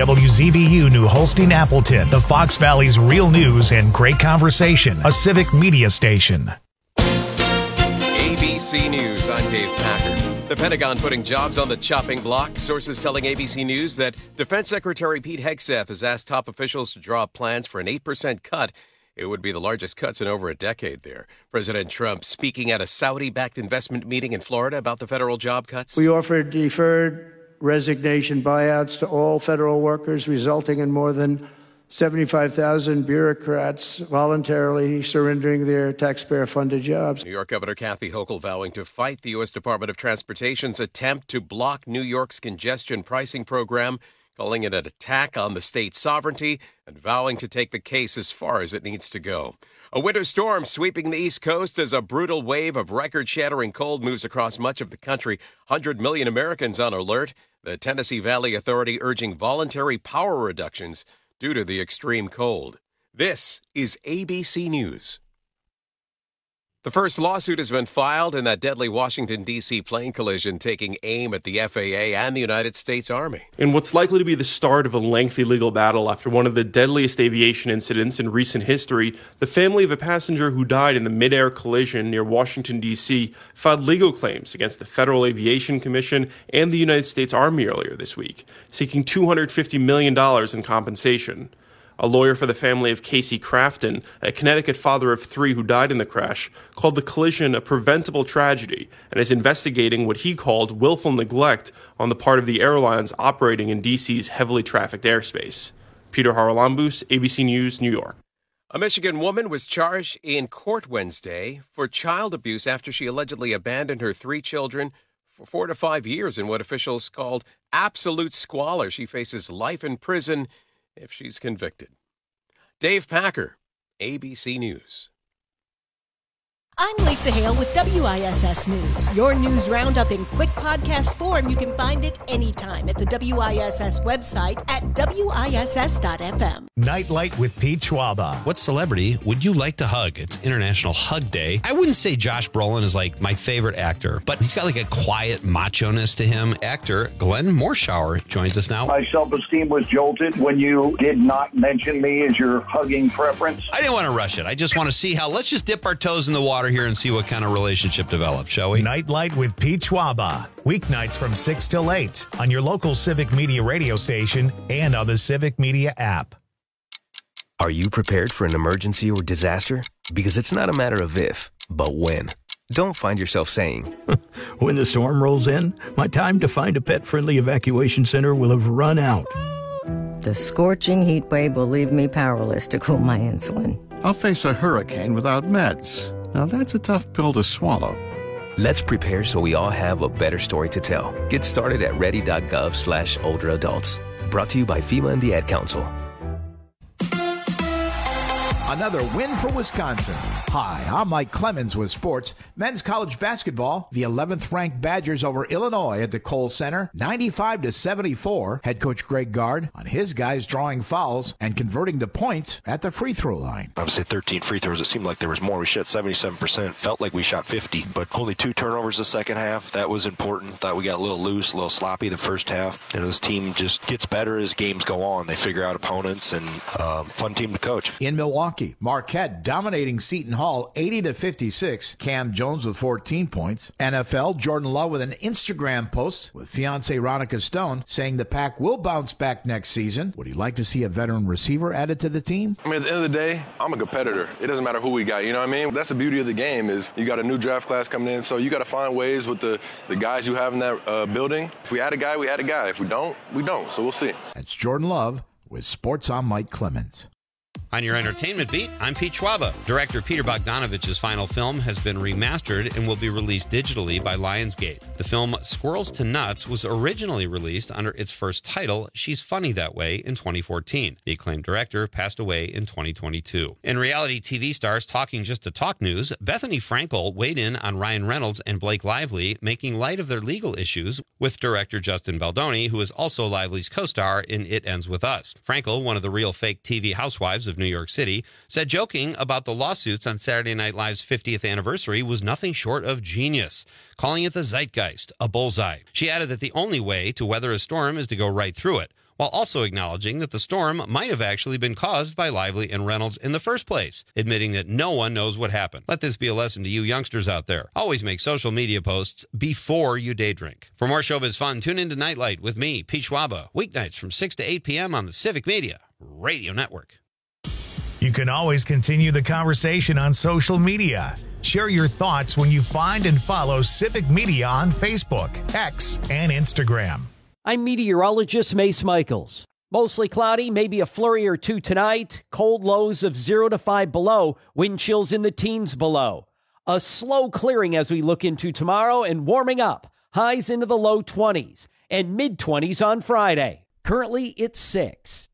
WZBU New Holstein Appleton, the Fox Valley's real news and great conversation, a civic media station. ABC News, I'm Dave Packer. The Pentagon putting jobs on the chopping block. Sources telling ABC News that Defense Secretary Pete Hegseth has asked top officials to draw up plans for an 8% cut. It would be the largest cuts in over a decade there. President Trump speaking at a Saudi-backed investment meeting in Florida about the federal job cuts. We offered deferred resignation buyouts to all federal workers, resulting in more than 75,000 bureaucrats voluntarily surrendering their taxpayer-funded jobs. New York Governor Kathy Hochul vowing to fight the U.S. Department of Transportation's attempt to block New York's congestion pricing program, calling it an attack on the state's sovereignty and vowing to take the case as far as it needs to go. A winter storm sweeping the East Coast as a brutal wave of record-shattering cold moves across much of the country. 100 million Americans on alert. The Tennessee Valley Authority urging voluntary power reductions due to the extreme cold. This is ABC News. The first lawsuit has been filed in that deadly Washington, D.C. plane collision taking aim at the FAA and the United States Army. In what's likely to be the start of a lengthy legal battle after one of the deadliest aviation incidents in recent history, the family of a passenger who died in the mid-air collision near Washington, D.C. filed legal claims against the Federal Aviation Commission and the United States Army earlier this week, seeking $250 million in compensation. A lawyer for the family of Casey Crafton, a Connecticut father of 3 who died in the crash, called the collision a preventable tragedy and is investigating what he called willful neglect on the part of the airlines operating in D.C.'s heavily trafficked airspace. Peter Haralambous, ABC News, New York. A Michigan woman was charged in court Wednesday for child abuse after she allegedly abandoned her 3 children for 4 to 5 years in what officials called absolute squalor. She faces life in prison if she's convicted. Dave Packer, ABC News. I'm Lisa Hale with WISS News. Your news roundup in quick podcast form. You can find it anytime at the WISS website at WISS.FM. Nightlight with Pete Schwaba. What celebrity would you like to hug? It's International Hug Day. I wouldn't say Josh Brolin is like my favorite actor, but he's got like a quiet macho-ness to him. Actor Glenn Morshower joins us now. My self-esteem was jolted when you did not mention me as your hugging preference. I didn't want to rush it. I just want to see how, let's just dip our toes in the water here and see what kind of relationship develops, shall we? Nightlight with Pete Schwaba. Weeknights from 6 till 8 on your local Civic Media radio station and on the Civic Media app. Are you prepared for an emergency or disaster? Because it's not a matter of if, but when. Don't find yourself saying, when the storm rolls in, my time to find a pet-friendly evacuation center will have run out. The scorching heat wave will leave me powerless to cool my insulin. I'll face a hurricane without meds. Now that's a tough pill to swallow. Let's prepare so we all have a better story to tell. Get started at ready.gov/older adults. Brought to you by FEMA and the Ad Council. Another win for Wisconsin. Hi, I'm Mike Clemens with sports. Men's college basketball, the 11th-ranked Badgers over Illinois at the Kohl Center, 95-74. Head coach Greg Gard on his guys drawing fouls and converting to points at the free throw line. Obviously, 13 free throws. It seemed like there was more. We shot 77%. Felt like we shot 50, but only 2 turnovers the second half. That was important. Thought we got a little loose, a little sloppy the first half. This team just gets better as games go on. They figure out opponents and fun team to coach. In Milwaukee, Marquette dominating Seton Hall 80-56. Cam Jones with 14 points. NFL, Jordan Love with an Instagram post with fiancée Ronica Stone saying the Pack will bounce back next season. Would he like to see a veteran receiver added to the team? I mean, at the end of the day, I'm a competitor. It doesn't matter who we got, you know what I mean? That's the beauty of the game is you got a new draft class coming in, so you got to find ways with the guys you have in that building. If we add a guy, we add a guy. If we don't, we don't. So we'll see. That's Jordan Love with Sports on Mike Clemens. On your entertainment beat, I'm Pete Schwaba. Director Peter Bogdanovich's final film has been remastered and will be released digitally by Lionsgate. The film Squirrels to Nuts was originally released under its first title, She's Funny That Way, in 2014. The acclaimed director passed away in 2022. In reality TV stars talking just to talk news, Bethany Frankel weighed in on Ryan Reynolds and Blake Lively, making light of their legal issues with director Justin Baldoni, who is also Lively's co-star in It Ends With Us. Frankel, one of the real fake TV housewives of New York City, said joking about the lawsuits on Saturday Night Live's 50th anniversary was nothing short of genius, calling it the zeitgeist, a bullseye. She added that the only way to weather a storm is to go right through it. while also acknowledging that the storm might have actually been caused by Lively and Reynolds in the first place, admitting that no one knows what happened. Let this be a lesson to you youngsters out there. Always make social media posts before you day drink. For more showbiz fun, tune into Nightlight with me, Pete Schwaba, weeknights from 6 to 8 p.m. on the Civic Media Radio Network. You can always continue the conversation on social media. Share your thoughts when you find and follow Civic Media on Facebook, X, and Instagram. I'm meteorologist Mace Michaels. Mostly cloudy, maybe a flurry or two tonight. Cold lows of 0 to 5 below. Wind chills in the teens below. A slow clearing as we look into tomorrow and warming up. Highs into the low 20s and mid-20s on Friday. Currently, it's 6.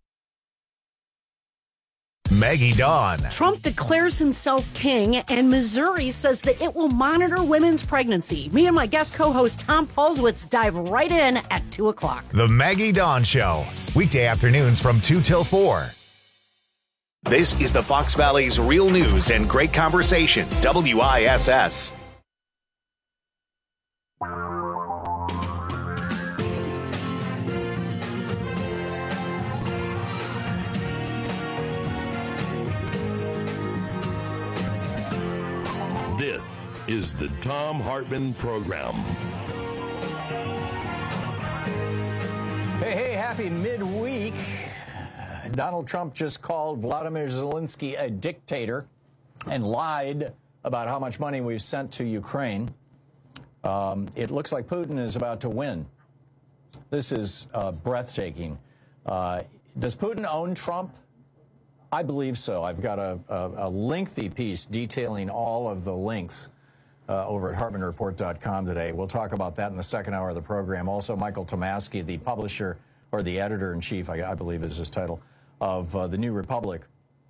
Maggie Dawn. Trump declares himself king, and Missouri says that it will monitor women's pregnancy. Me and my guest co-host Tom Polzwitz dive right in at 2 o'clock. The Maggie Dawn Show. Weekday afternoons from 2 till 4. This is the Fox Valley's real news and great conversation. WISS. This is the Thom Hartmann Program. Hey, happy midweek. Donald Trump just called Vladimir Zelensky a dictator and lied about how much money we've sent to Ukraine. It looks like Putin is about to win. This is breathtaking. Does Putin own Trump? I believe so. I've got a lengthy piece detailing all of the links over at HartmannReport.com today. We'll talk about that in the second hour of the program. Also, Michael Tomasky, the publisher, or the editor-in-chief, I believe is his title, of The New Republic,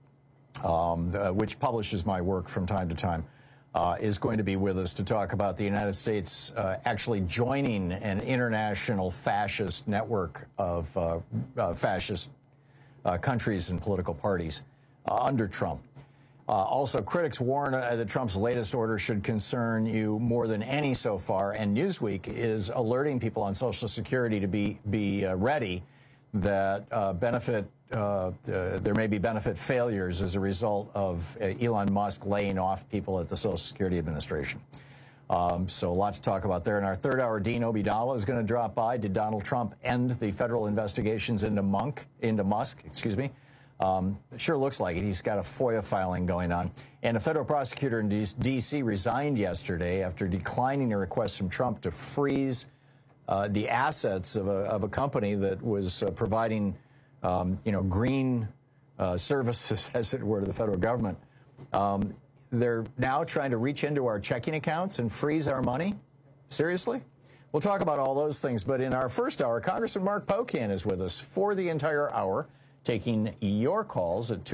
which publishes my work from time to time, is going to be with us to talk about the United States actually joining an international fascist network of fascist countries and political parties under Trump. Also, critics warn that Trump's latest order should concern you more than any so far, and Newsweek is alerting people on Social Security to be ready that there may be benefit failures as a result of Elon Musk laying off people at the Social Security Administration. So a lot to talk about there. In our third hour, Dean Obeidallah is going to drop by. Did Donald Trump end the federal investigations into Musk? It sure looks like it. He's got a FOIA filing going on. And a federal prosecutor in D.C. resigned yesterday after declining a request from Trump to freeze the assets of a company that was providing, green services, as it were, to the federal government. They're now trying to reach into our checking accounts and freeze our money? Seriously? We'll talk about all those things. But in our first hour, Congressman Mark Pocan is with us for the entire hour, taking your calls at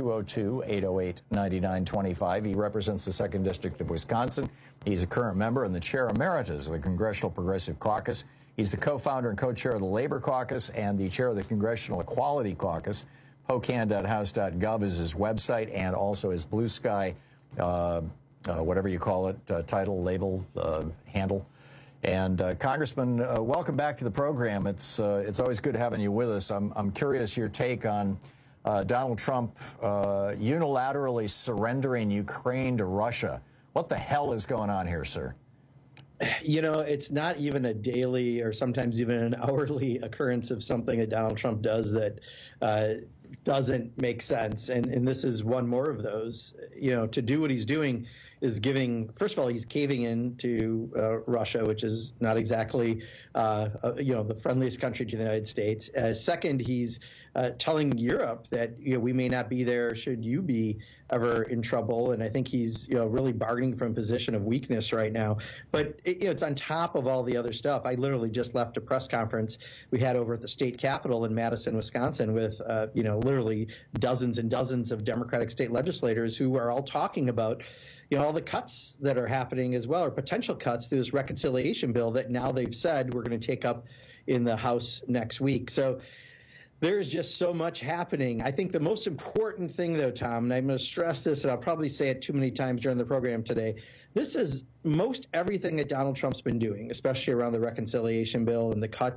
202-808-9925. He represents the 2nd District of Wisconsin. He's a current member and the chair emeritus of the Congressional Progressive Caucus. He's the co-founder and co-chair of the Labor Caucus and the chair of the Congressional Equality Caucus. Pocan.house.gov is his website, and also his Blue Sky whatever you call it, title, label, handle. And Congressman, welcome back to the program. It's always good having you with us. I'm curious your take on Donald Trump unilaterally surrendering Ukraine to Russia. What the hell is going on here, sir? You know, it's not even a daily or sometimes even an hourly occurrence of something that Donald Trump does that doesn't make sense. And this is one more of those. You know, to do what he's doing is giving, first of all, he's caving in to Russia, which is not exactly, the friendliest country to the United States. Second, he's telling Europe that, we may not be there should you be ever in trouble. And I think he's, really bargaining from a position of weakness right now. But it's on top of all the other stuff. I literally just left a press conference we had over at the state capitol in Madison, Wisconsin, with, literally dozens and dozens of Democratic state legislators who are all talking about all the cuts that are happening as well, or potential cuts through this reconciliation bill that now they've said we're going to take up in the House next week. So there's just so much happening. I think the most important thing, though, Tom, and I'm going to stress this, and I'll probably say it too many times during the program today, this is most everything that Donald Trump's been doing, especially around the reconciliation bill and the cuts,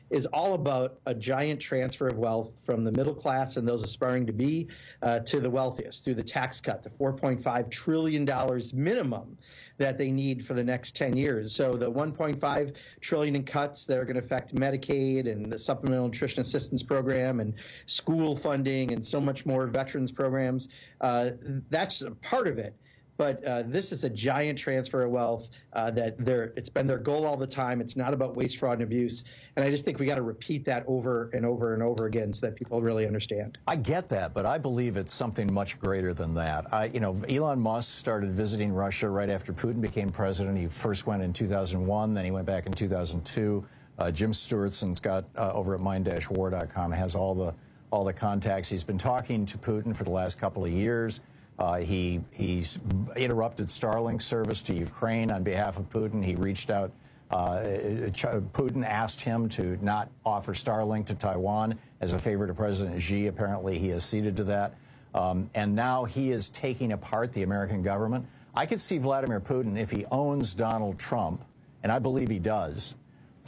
is all about a giant transfer of wealth from the middle class and those aspiring to be to the wealthiest through the tax cut, the $4.5 trillion minimum that they need for the next 10 years. So the $1.5 trillion in cuts that are going to affect Medicaid and the Supplemental Nutrition Assistance Program and school funding and so much more veterans programs, that's a part of it. But this is a giant transfer of wealth it's been their goal all the time. It's not about waste, fraud, and abuse. And I just think we got to repeat that over and over and over again so that people really understand. I get that, but I believe it's something much greater than that. Elon Musk started visiting Russia right after Putin became president. He first went in 2001, then he went back in 2002. Jim Stewartson's got over at mind-war.com has all the contacts. He's been talking to Putin for the last couple of years. He's interrupted Starlink service to Ukraine on behalf of Putin. He reached out. Putin asked him to not offer Starlink to Taiwan as a favor to President Xi. Apparently, he has ceded to that. And now he is taking apart the American government. I could see Vladimir Putin, if he owns Donald Trump, and I believe he does,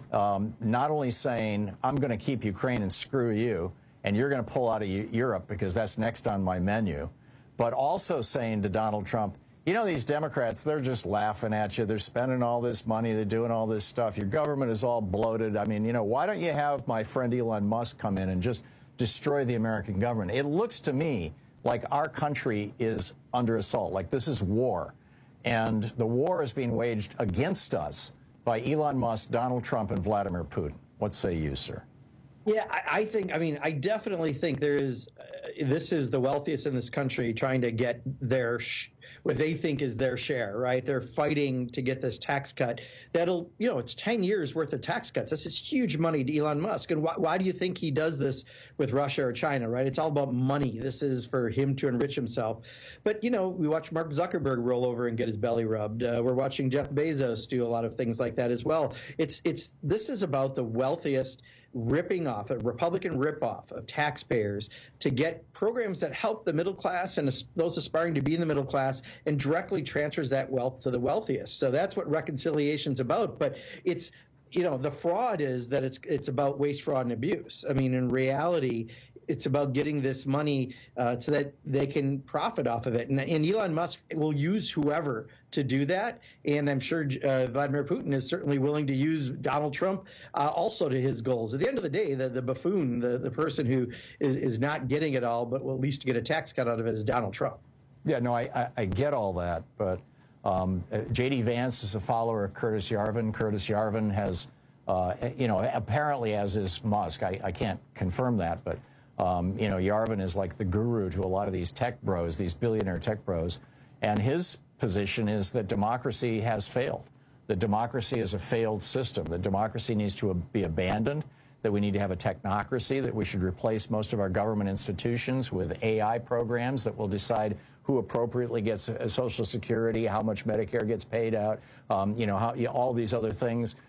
not only saying, I'm going to keep Ukraine and screw you, and you're going to pull out of Europe because that's next on my menu, but also saying to Donald Trump, these Democrats, they're just laughing at you. They're spending all this money. They're doing all this stuff. Your government is all bloated. I mean, why don't you have my friend Elon Musk come in and just destroy the American government? It looks to me like our country is under assault, like this is war. And the war is being waged against us by Elon Musk, Donald Trump, and Vladimir Putin. What say you, sir? Yeah, I definitely think this is the wealthiest in this country trying to get what they think is their share, right? They're fighting to get this tax cut. That'll, it's 10 years worth of tax cuts. This is huge money to Elon Musk. And why do you think he does this with Russia or China, right? It's all about money. This is for him to enrich himself. But, we watch Mark Zuckerberg roll over and get his belly rubbed. We're watching Jeff Bezos do a lot of things like that as well. This is about the wealthiest ripping off, a Republican ripoff of taxpayers to get programs that help the middle class and those aspiring to be in the middle class and directly transfers that wealth to the wealthiest. So that's what reconciliation's about. But it's, the fraud is that it's about waste, fraud, and abuse. I mean, in reality, it's about getting this money so that they can profit off of it. And Elon Musk will use whoever to do that. And I'm sure Vladimir Putin is certainly willing to use Donald Trump also to his goals. At the end of the day, the buffoon, the person who is not getting it all, but will at least get a tax cut out of it is Donald Trump. Yeah, no, I get all that. But J.D. Vance is a follower of Curtis Yarvin. Curtis Yarvin has, apparently as is Musk. I can't confirm that, but Yarvin is like the guru to a lot of these tech bros, these billionaire tech bros. And his position is that democracy has failed. That democracy is a failed system. That democracy needs to be abandoned. That we need to have a technocracy. That we should replace most of our government institutions with AI programs that will decide who appropriately gets Social Security, how much Medicare gets paid out, all these other things.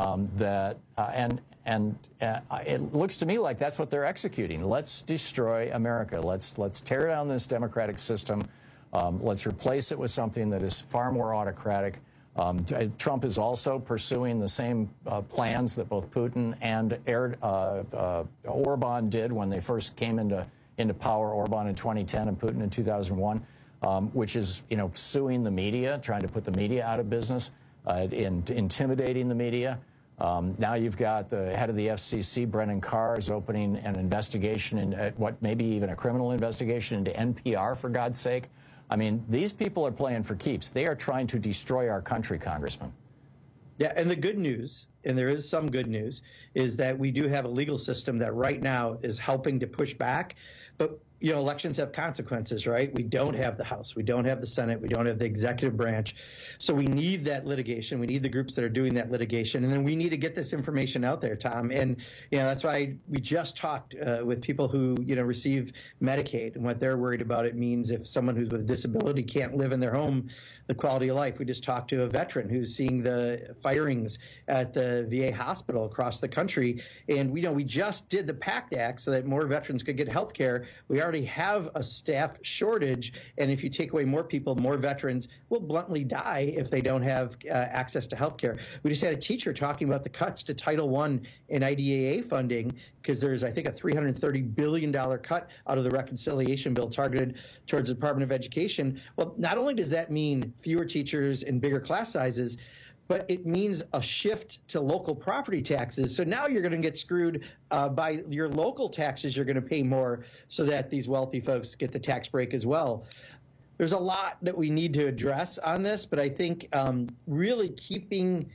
It looks to me like that's what they're executing. Let's destroy America. Let's tear down this democratic system. Let's replace it with something that is far more autocratic. Trump is also pursuing the same plans that both Putin and Orban did when they first came into power. Orban in 2010 and Putin in 2001, which is suing the media, trying to put the media out of business, intimidating the media. Now you've got the head of the FCC, Brennan Carr, is opening an investigation maybe even a criminal investigation into NPR, for God's sake. I mean, these people are playing for keeps. They are trying to destroy our country, Congressman. Yeah, and the good news, and there is some good news, is that we do have a legal system that right now is helping to push back. But, elections have consequences, right? We don't have the House. We don't have the Senate. We don't have the executive branch. So we need that litigation. We need the groups that are doing that litigation. And then we need to get this information out there, Tom. And, that's why we just talked with people who, receive Medicaid and what they're worried about. It means if someone who's with a disability can't live in their home, the quality of life. We just talked to a veteran who's seeing the firings at the VA hospital across the country. And we just did the PACT Act so that more veterans could get health care. We already have a staff shortage, and if you take away more people, more veterans will bluntly die if they don't have access to health care. We just had a teacher talking about the cuts to Title I and IDEA funding, because there's, I think, a $330 billion cut out of the reconciliation bill targeted towards the Department of Education. Well, not only does that mean fewer teachers and bigger class sizes, but it means a shift to local property taxes. So now you're going to get screwed by your local taxes. You're going to pay more so that these wealthy folks get the tax break as well. There's a lot that we need to address on this, but I think really keeping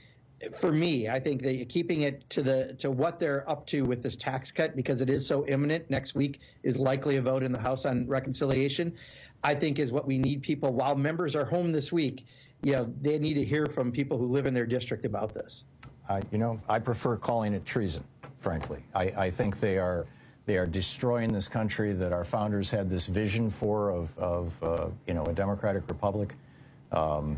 it to what they're up to with this tax cut, because it is so imminent. Next week is likely a vote in the House on reconciliation, I think is what we need people, while members are home this week, they need to hear from people who live in their district about this. I prefer calling it treason, frankly. I think they are destroying this country that our founders had this vision for of a democratic republic. I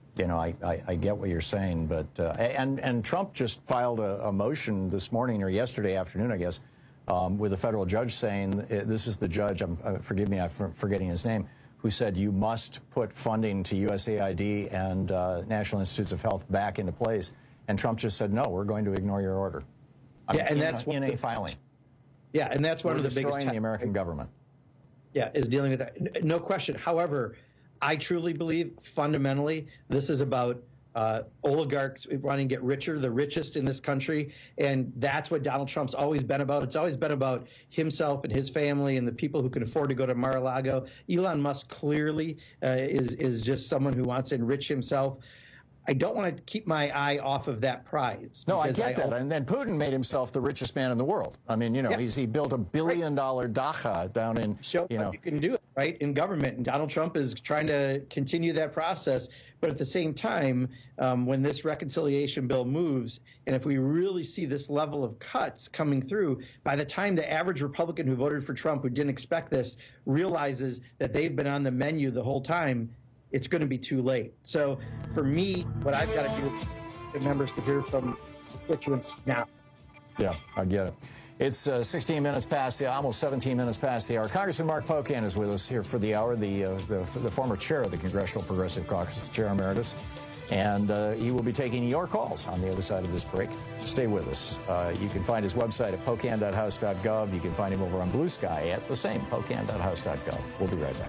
get what you're saying, but and Trump just filed a motion this morning or yesterday afternoon, I guess, with a federal judge saying, this is the judge, forgive me, I'm forgetting his name, who said you must put funding to USAID and National Institutes of Health back into place. And Trump just said, no, we're going to ignore your order. That's in a filing. Yeah, and that's one of the biggest... destroying the American government. Yeah, is dealing with that. No question. However, I truly believe fundamentally this is about oligarchs wanting to get richer, the richest in this country, and that's what Donald Trump's always been about. It's always been about himself and his family and the people who can afford to go to Mar-a-Lago. Elon Musk clearly is just someone who wants to enrich himself. I don't want to keep my eye off of that prize. No, I get that. And then Putin made himself the richest man in the world. I mean, he built $1 billion dacha down in, you can do it, right, in government. And Donald Trump is trying to continue that process. But at the same time, when this reconciliation bill moves, and if we really see this level of cuts coming through, by the time the average Republican who voted for Trump, who didn't expect this, realizes that they've been on the menu the whole time, it's going to be too late. So for me, what I've got to do is get members to hear from constituents now. Yeah, I get it. It's 16 minutes past the, almost 17 minutes past the hour. Congressman Mark Pocan is with us here for the hour, the former chair of the Congressional Progressive Caucus, Chair Emeritus. And he will be taking your calls on the other side of this break. Stay with us. You can find his website at pocan.house.gov. You can find him over on Blue Sky at the same, pocan.house.gov. We'll be right back.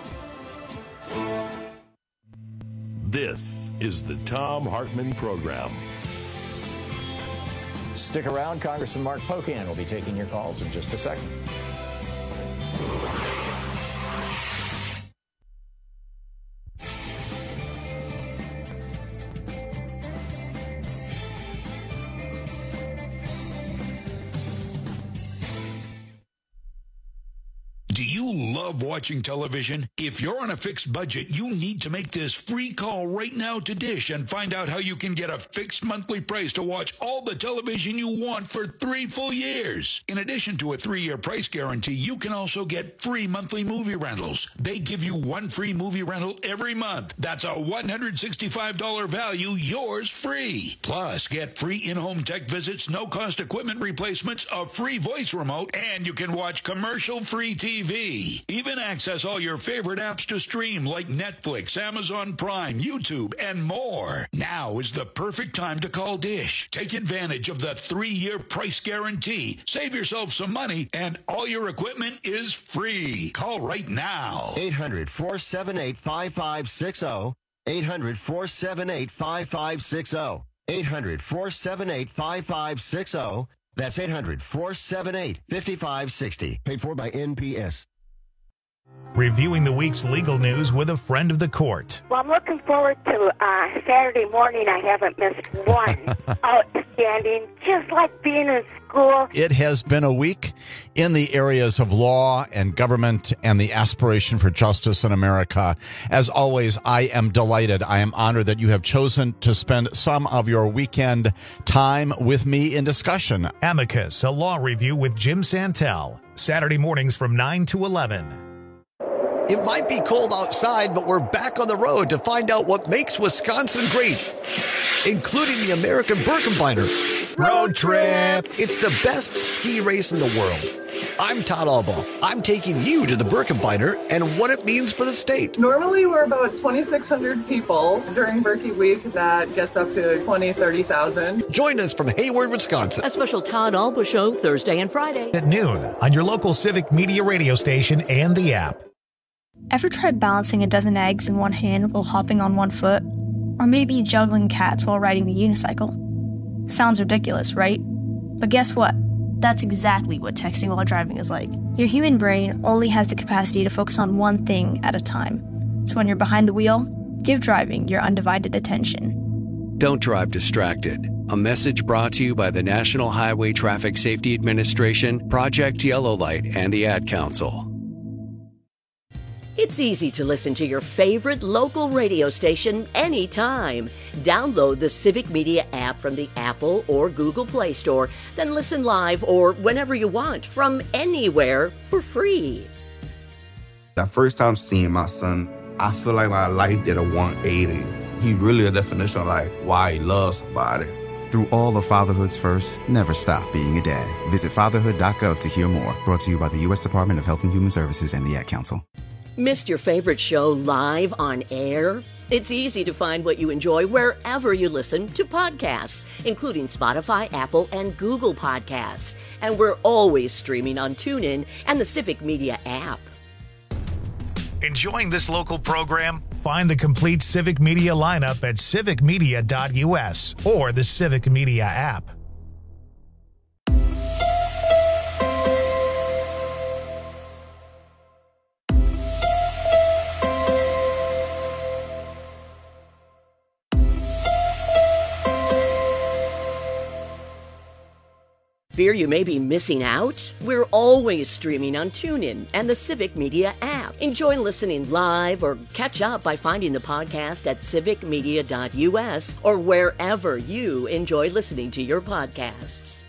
This is the Thom Hartmann Program. Stick around. Congressman Mark Pocan will be taking your calls in just a second. Do you love watching television? If you're on a fixed budget, you need to make this free call right now to Dish and find out how you can get a fixed monthly price to watch all the television you want for 3 full years. In addition to a 3-year price guarantee, you can also get free monthly movie rentals. They give you 1 free movie rental every month. That's a $165 value, yours free. Plus, get free in-home tech visits, no-cost equipment replacements, a free voice remote, and you can watch commercial-free TV. Even access all your favorite apps to stream like Netflix, Amazon Prime, YouTube, and more. Now is the perfect time to call Dish. Take advantage of the 3-year price guarantee. Save yourself some money, and all your equipment is free. Call right now. 800-478-5560. 800-478-5560. 800-478-5560. That's 800-478-5560. Paid for by NPS. Reviewing the week's legal news with a friend of the court. Well, I'm looking forward to Saturday morning. I haven't missed one. Outstanding, just like being in school. It has been a week in the areas of law and government and the aspiration for justice in America. As always, I am delighted. I am honored that you have chosen to spend some of your weekend time with me in discussion. Amicus, a law review with Jim Santel. Saturday mornings from 9 to 11. It might be cold outside, but we're back on the road to find out what makes Wisconsin great, including the American Birkebeiner Road Trip. It's the best ski race in the world. I'm Todd Albaugh. I'm taking you to the Birkebeiner and what it means for the state. Normally, we're about 2,600 people. During Berkey Week, that gets up to 20, 30,000. Join us from Hayward, Wisconsin. A special Todd Albaugh show Thursday and Friday at noon on your local Civic Media radio station and the app. Ever tried balancing a dozen eggs in one hand while hopping on one foot? Or maybe juggling cats while riding the unicycle? Sounds ridiculous, right? But guess what? That's exactly what texting while driving is like. Your human brain only has the capacity to focus on one thing at a time. So when you're behind the wheel, give driving your undivided attention. Don't drive distracted. A message brought to you by the National Highway Traffic Safety Administration, Project Yellow Light, and the Ad Council. It's easy to listen to your favorite local radio station anytime. Download the Civic Media app from the Apple or Google Play Store, then listen live or whenever you want from anywhere for free. The first time seeing my son, I feel like my life did a 180. He really a definition of like why he loves somebody. Through all of fatherhood's firsts, never stop being a dad. Visit fatherhood.gov to hear more. Brought to you by the U.S. Department of Health and Human Services and the Ad Council. Missed your favorite show live on air? It's easy to find what you enjoy wherever you listen to podcasts, including Spotify, Apple, and Google Podcasts. And we're always streaming on TuneIn and the Civic Media app. Enjoying this local program? Find the complete Civic Media lineup at civicmedia.us or the Civic Media app. Fear you may be missing out? We're always streaming on TuneIn and the Civic Media app. Enjoy listening live or catch up by finding the podcast at civicmedia.us or wherever you enjoy listening to your podcasts.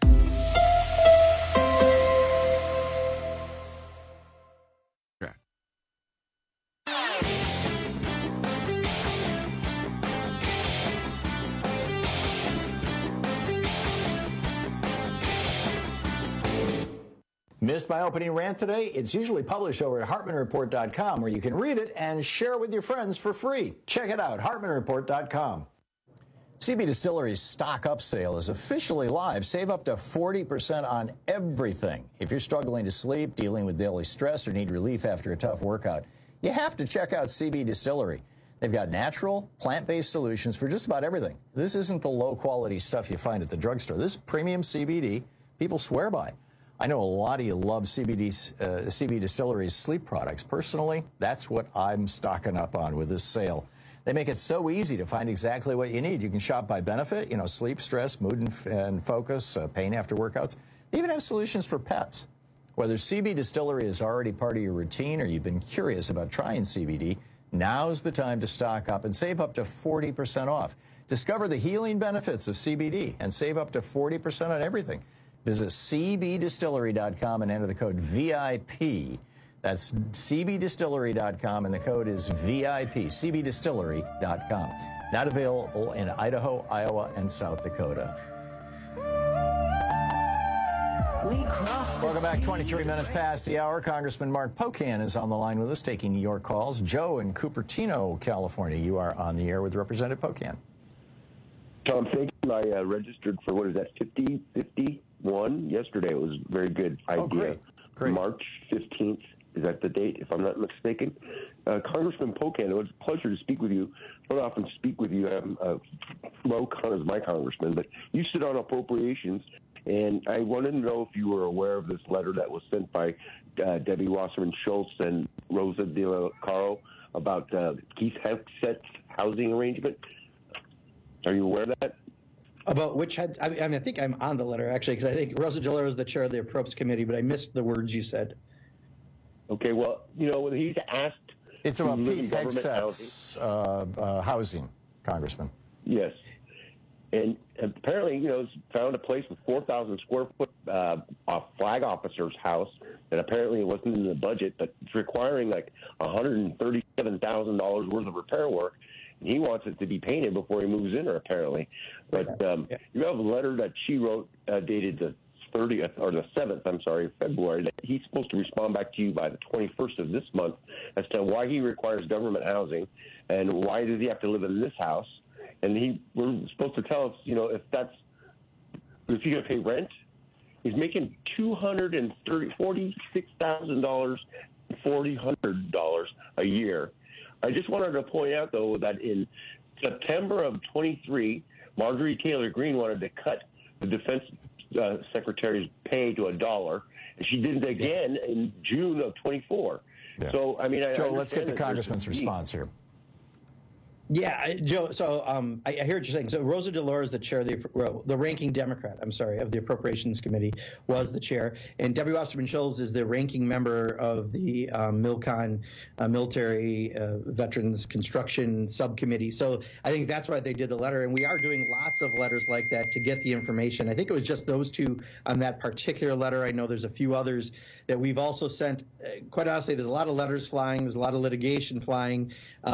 Missed my opening rant today? It's usually published over at HartmanReport.com, where you can read it and share it with your friends for free. Check it out, HartmanReport.com. CB Distillery's Stock Up sale is officially live. Save up to 40% on everything. If you're struggling to sleep, dealing with daily stress, or need relief after a tough workout, you have to check out CB Distillery. They've got natural, plant-based solutions for just about everything. This isn't the low-quality stuff you find at the drugstore. This is premium CBD people swear by. I know a lot of you love CB Distillery's sleep products. Personally, that's what I'm stocking up on with this sale. They make it so easy to find exactly what you need. You can shop by benefit, sleep, stress, mood and focus, pain after workouts. They even have solutions for pets. Whether CB Distillery is already part of your routine or you've been curious about trying CBD, now's the time to stock up and save up to 40% off. Discover the healing benefits of CBD and save up to 40% on everything. Visit cbdistillery.com and enter the code VIP. That's cbdistillery.com, and the code is VIP, cbdistillery.com. Not available in Idaho, Iowa, and South Dakota. Welcome back. 23 minutes past the hour. Congressman Mark Pocan is on the line with us, taking your calls. Joe in Cupertino, California. You are on the air with Representative Pocan. Tom, thank you. I registered for, 50-51 yesterday. It was a very good idea. Oh, great. March 15th. Is that the date, if I'm not mistaken? Congressman Pocan, it was a pleasure to speak with you. I don't often speak with you. Mo Khan is my congressman, but you sit on appropriations, and I wanted to know if you were aware of this letter that was sent by Debbie Wasserman Schultz and Rosa DeLaCaro about Keith Hexet's housing arrangement. Are you aware of that? About which I think I'm on the letter, actually, because I think Rosa DeLaCaro is the chair of the Approps Committee, but I missed the words you said. Okay, well, when he's asked... It's about Pete Hexet's housing, Congressman. Yes. And apparently, he's found a place with 4,000 square foot a flag officer's house that apparently it wasn't in the budget, but it's requiring like $137,000 worth of repair work. And he wants it to be painted before he moves in there, apparently. But you have a letter that she wrote dated the 30th, or the 7th, of February, that he's supposed to respond back to you by the 21st of this month as to why he requires government housing and why does he have to live in this house. And we're supposed to tell us, if he's going to pay rent. He's making $46,000, $400 a year. I just wanted to point out, though, that in September of 23, Marjorie Taylor Greene wanted to cut the defense secretary's pay to $1, and she did it again in June of 24. Yeah. So, Joe, let's get the congressman's response here. Yeah, Joe. So I hear what you're saying. So Rosa DeLauro is the chair of the ranking Democrat. of the Appropriations Committee, was the chair, and Debbie Wasserman Schultz is the ranking member of the MILCON Military Veterans Construction Subcommittee. So I think that's why they did the letter, and we are doing lots of letters like that to get the information. I think it was just those two on that particular letter. I know there's a few others that we've also sent. Quite honestly, there's a lot of letters flying. There's a lot of litigation flying.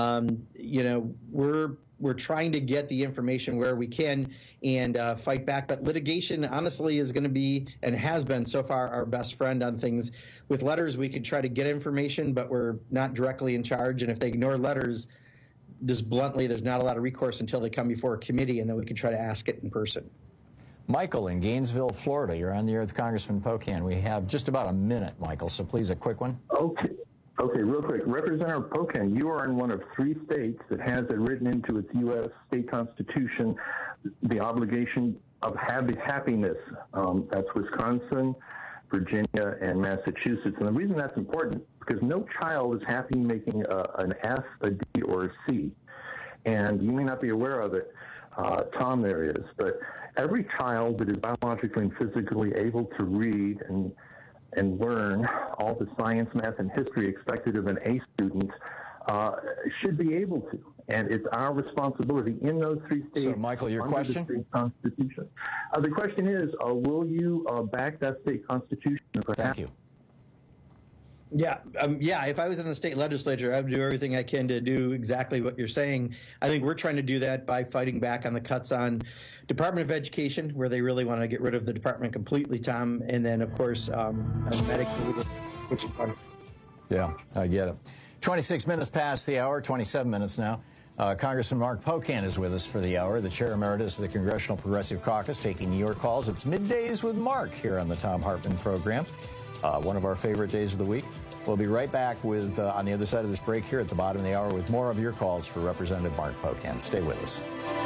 We're trying to get the information where we can and fight back. But litigation, honestly, is going to be and has been so far our best friend on things. With letters, we could try to get information, but we're not directly in charge. And if they ignore letters, just bluntly, there's not a lot of recourse until they come before a committee, and then we can try to ask it in person. Michael in Gainesville, Florida. You're on the air with Congressman Pocan. We have just about a minute, Michael, so please a quick one. Okay, real quick. Representative Pocan, you are in one of 3 states that has it written into its U.S. state constitution the obligation of happiness. That's Wisconsin, Virginia, and Massachusetts. And the reason that's important, because no child is happy making an F, a D, or a C. And you may not be aware of it. Tom there is. But every child that is biologically and physically able to read and learn all the science, math, and history expected of an A student should be able to. And it's our responsibility in those 3 states. So, Michael, your question? The state constitution. The question is, will you back that state constitution? Thank you. Yeah, if I was in the state legislature, I would do everything I can to do exactly what you're saying. I think we're trying to do that by fighting back on the cuts on Department of Education, where they really want to get rid of the department completely, Tom, and then, of course, Medicaid, which is fun. Yeah, I get it. 26 minutes past the hour, 27 minutes now. Congressman Mark Pocan is with us for the hour, the chair emeritus of the Congressional Progressive Caucus, taking your calls. It's Middays with Mark here on the Thom Hartmann program. One of our favorite days of the week. We'll be right back with on the other side of this break here at the bottom of the hour with more of your calls for Representative Mark Pocan. Stay with us.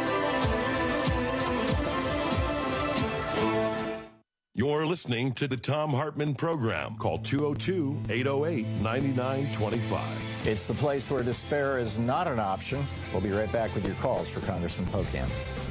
You're listening to the Thom Hartmann program. Call 202-808-9925. It's the place where despair is not an option. We'll be right back with your calls for Congressman Pocan.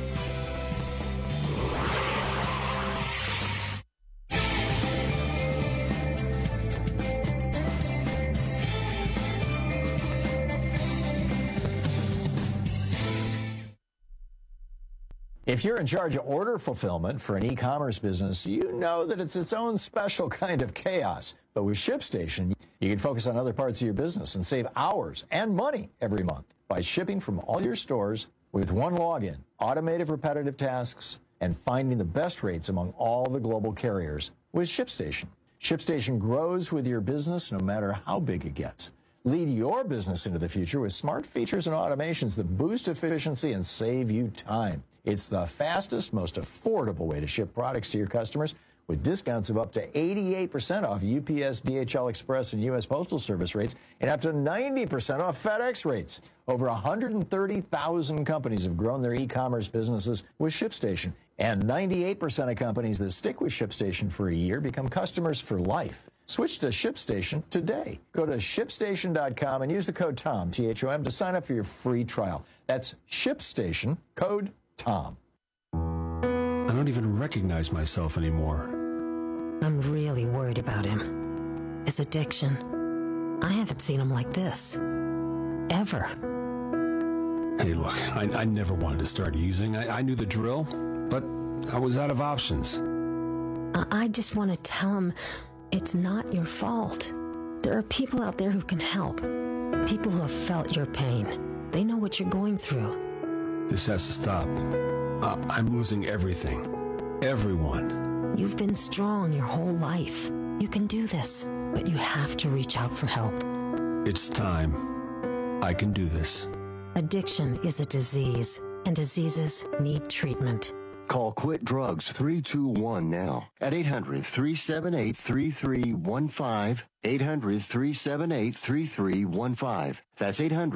If you're in charge of order fulfillment for an e-commerce business, you know that it's its own special kind of chaos. But with ShipStation, you can focus on other parts of your business and save hours and money every month by shipping from all your stores with one login, automated repetitive tasks, and finding the best rates among all the global carriers with ShipStation. ShipStation grows with your business no matter how big it gets. Lead your business into the future with smart features and automations that boost efficiency and save you time. It's the fastest, most affordable way to ship products to your customers with discounts of up to 88% off UPS, DHL Express, and U.S. Postal Service rates and up to 90% off FedEx rates. Over 130,000 companies have grown their e-commerce businesses with ShipStation, and 98% of companies that stick with ShipStation for a year become customers for life. Switch to ShipStation today. Go to ShipStation.com and use the code TOM, T-H-O-M, to sign up for your free trial. That's ShipStation, code TOM. I don't even recognize myself anymore. I'm really worried about him. His addiction. I haven't seen him like this. Ever. Hey, look, I never wanted to start using. I knew the drill, but I was out of options. I just want to tell him it's not your fault. There are people out there who can help. People who have felt your pain. They know what you're going through. This has to stop. I'm losing everything. Everyone. You've been strong your whole life. You can do this, but you have to reach out for help. It's time. I can do this. Addiction is a disease, and diseases need treatment. Call Quit Drugs 321 now at 800-378-3315. 800-378-3315. That's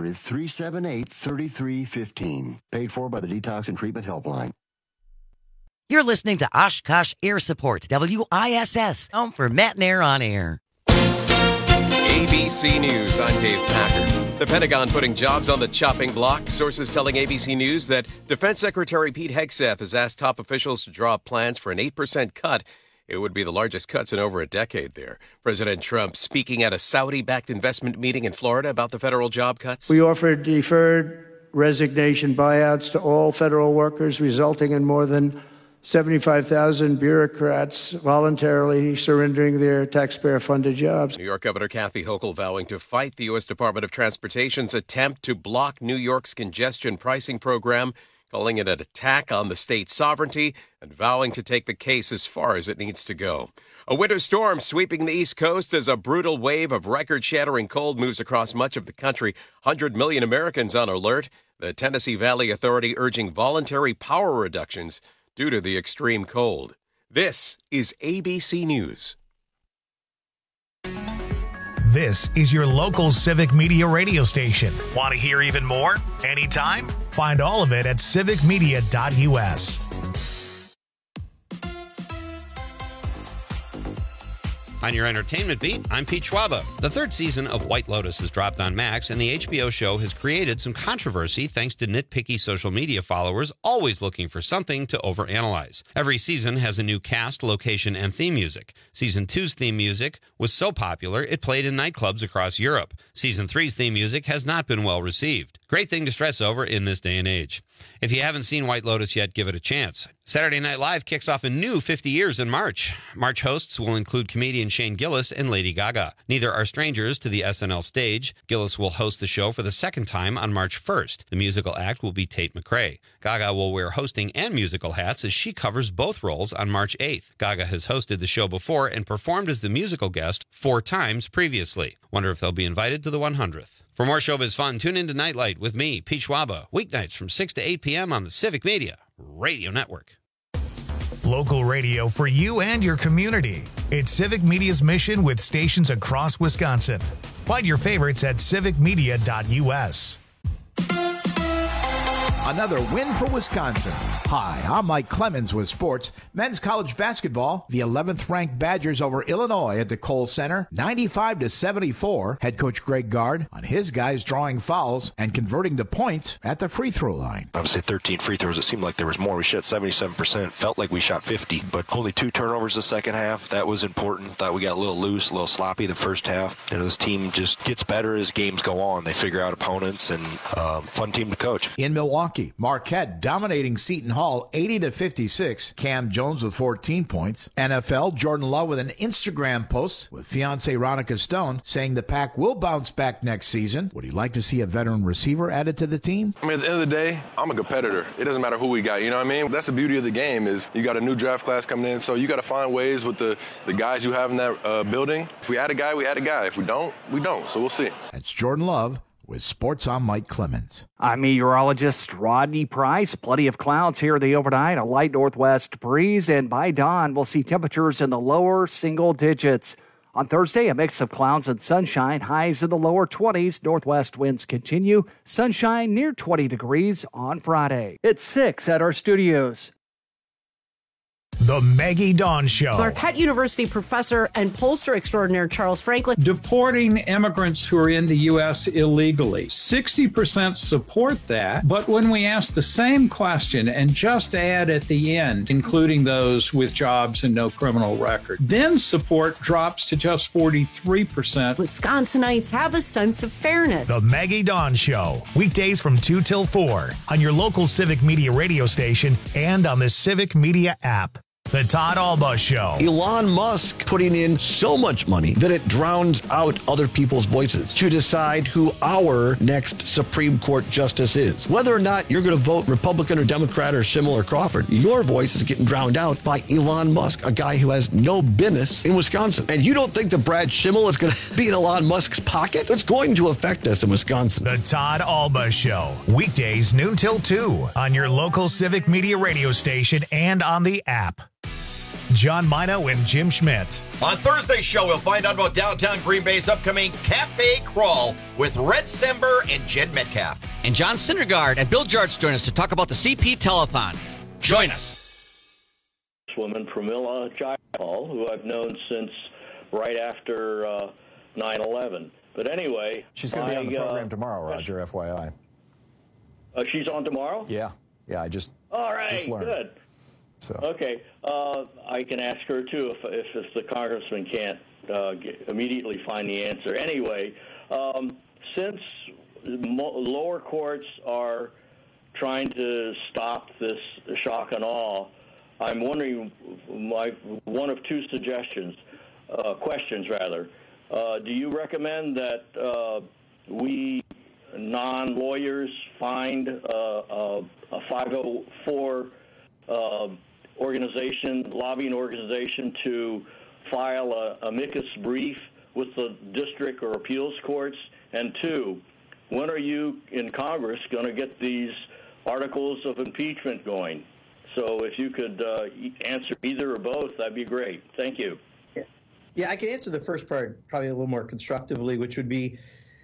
800-378-3315. Paid for by the Detox and Treatment Helpline. You're listening to Oshkosh Air Support, WISS, home for Matt and Air on Air. ABC News, I'm Dave Packer. The Pentagon putting jobs on the chopping block. Sources telling ABC News that Defense Secretary Pete Hegseth has asked top officials to draw up plans for an 8% cut. It would be the largest cuts in over a decade there. President Trump speaking at a Saudi-backed investment meeting in Florida about the federal job cuts. We offered deferred resignation buyouts to all federal workers, resulting in more than 75,000 bureaucrats voluntarily surrendering their taxpayer-funded jobs. New York Governor Kathy Hochul vowing to fight the U.S. Department of Transportation's attempt to block New York's congestion pricing program, calling it an attack on the state's sovereignty and vowing to take the case as far as it needs to go. A winter storm sweeping the East Coast as a brutal wave of record-shattering cold moves across much of the country. 100 million Americans on alert. The Tennessee Valley Authority urging voluntary power reductions due to the extreme cold. This is ABC News. This is your local Civic Media radio station. Want to hear even more? Anytime? Find all of it at civicmedia.us. On your entertainment beat, I'm Pete Schwaba. The third season of White Lotus has dropped on Max, and the HBO show has created some controversy thanks to nitpicky social media followers always looking for something to overanalyze. Every season has a new cast, location, and theme music. Season 2's theme music was so popular it played in nightclubs across Europe. Season 3's theme music has not been well received. Great thing to stress over in this day and age. If you haven't seen White Lotus yet, give it a chance. Saturday Night Live kicks off a new 50 years in March. March hosts will include comedian Shane Gillis and Lady Gaga. Neither are strangers to the SNL stage. Gillis will host the show for the second time on March 1st. The musical act will be Tate McRae. Gaga will wear hosting and musical hats as she covers both roles on March 8th. Gaga has hosted the show before and performed as the musical guest 4 times previously. Wonder if they'll be invited to the 100th. For more showbiz fun, tune in to Nightlight with me, Pete Schwaba, weeknights from 6 to 8 p.m. on the Civic Media Radio Network. Local radio for you and your community. It's Civic Media's mission with stations across Wisconsin. Find your favorites at civicmedia.us. Another win for Wisconsin. Hi, I'm Mike Clemens with sports. Men's college basketball, the 11th ranked Badgers over Illinois at the Kohl Center, 95-74. Head coach Greg Gard on his guys drawing fouls and converting to points at the free throw line. Obviously 13 free throws. It seemed like there was more. We shot 77%. Felt like we shot 50, but only 2 turnovers the second half. That was important. Thought we got a little loose, a little sloppy the first half. You know, this team just gets better as games go on. They figure out opponents and fun team to coach. In Milwaukee, Marquette dominating Seton Hall 80-56. Cam Jones with 14 points. NFL, Jordan Love with an Instagram post with fiancée Ronica Stone saying the Pack will bounce back next season. Would he like to see a veteran receiver added to the team? I mean, at the end of the day, I'm a competitor. It doesn't matter who we got, you know what I mean? That's the beauty of the game is you got a new draft class coming in, so you got to find ways with the guys you have in that building. If we add a guy, we add a guy. If we don't, we don't. So we'll see. That's Jordan Love with Sports on Mike Clemens. I'm meteorologist Rodney Price. Plenty of clouds here the overnight, a light northwest breeze, and by dawn we'll see temperatures in the lower single digits. On Thursday, a mix of clouds and sunshine, highs in the lower 20s. Northwest winds continue. Sunshine near 20 degrees on Friday. It's 6 at our studios. The Maggie Dawn Show. Marquette University professor and pollster extraordinaire Charles Franklin. Deporting immigrants who are in the U.S. illegally. 60% support that, but when we ask the same question and just add at the end, including those with jobs and no criminal record, then support drops to just 43%. Wisconsinites have a sense of fairness. The Maggie Dawn Show. Weekdays from 2 till 4 on your local Civic Media radio station and on the Civic Media app. The Todd Alba Show. Elon Musk putting in so much money that it drowns out other people's voices to decide who our next Supreme Court justice is. Whether or not you're going to vote Republican or Democrat or Schimmel or Crawford, your voice is getting drowned out by Elon Musk, a guy who has no business in Wisconsin. And you don't think that Brad Schimmel is going to be in Elon Musk's pocket? It's going to affect us in Wisconsin. The Todd Alba Show. Weekdays noon till 2 on your local Civic Media radio station and on the app. John Mino and Jim Schmidt. On Thursday's show, we'll find out about downtown Green Bay's upcoming Cafe Crawl with Red Sember and Jed Metcalf. And John Syndergaard and Bill Jarts join us to talk about the CP Telethon. Join us. Woman Pramila Jayapal, who I've known since right after 9/11. But anyway, she's going to be on the program tomorrow, Roger. FYI. She's on tomorrow. Yeah. I just all right. Just learned. Good. So. Okay, I can ask her too if the congressman can't immediately find the answer. Anyway, since lower courts are trying to stop this shock and awe, I'm wondering one of two questions rather. Do you recommend that we non-lawyers find a 504 lobbying organization to file a amicus brief with the district or appeals courts? And two, when are you in Congress going to get these articles of impeachment going? So if you could answer either or both, that'd be great. Thank you. Yeah, I can answer the first part probably a little more constructively, which would be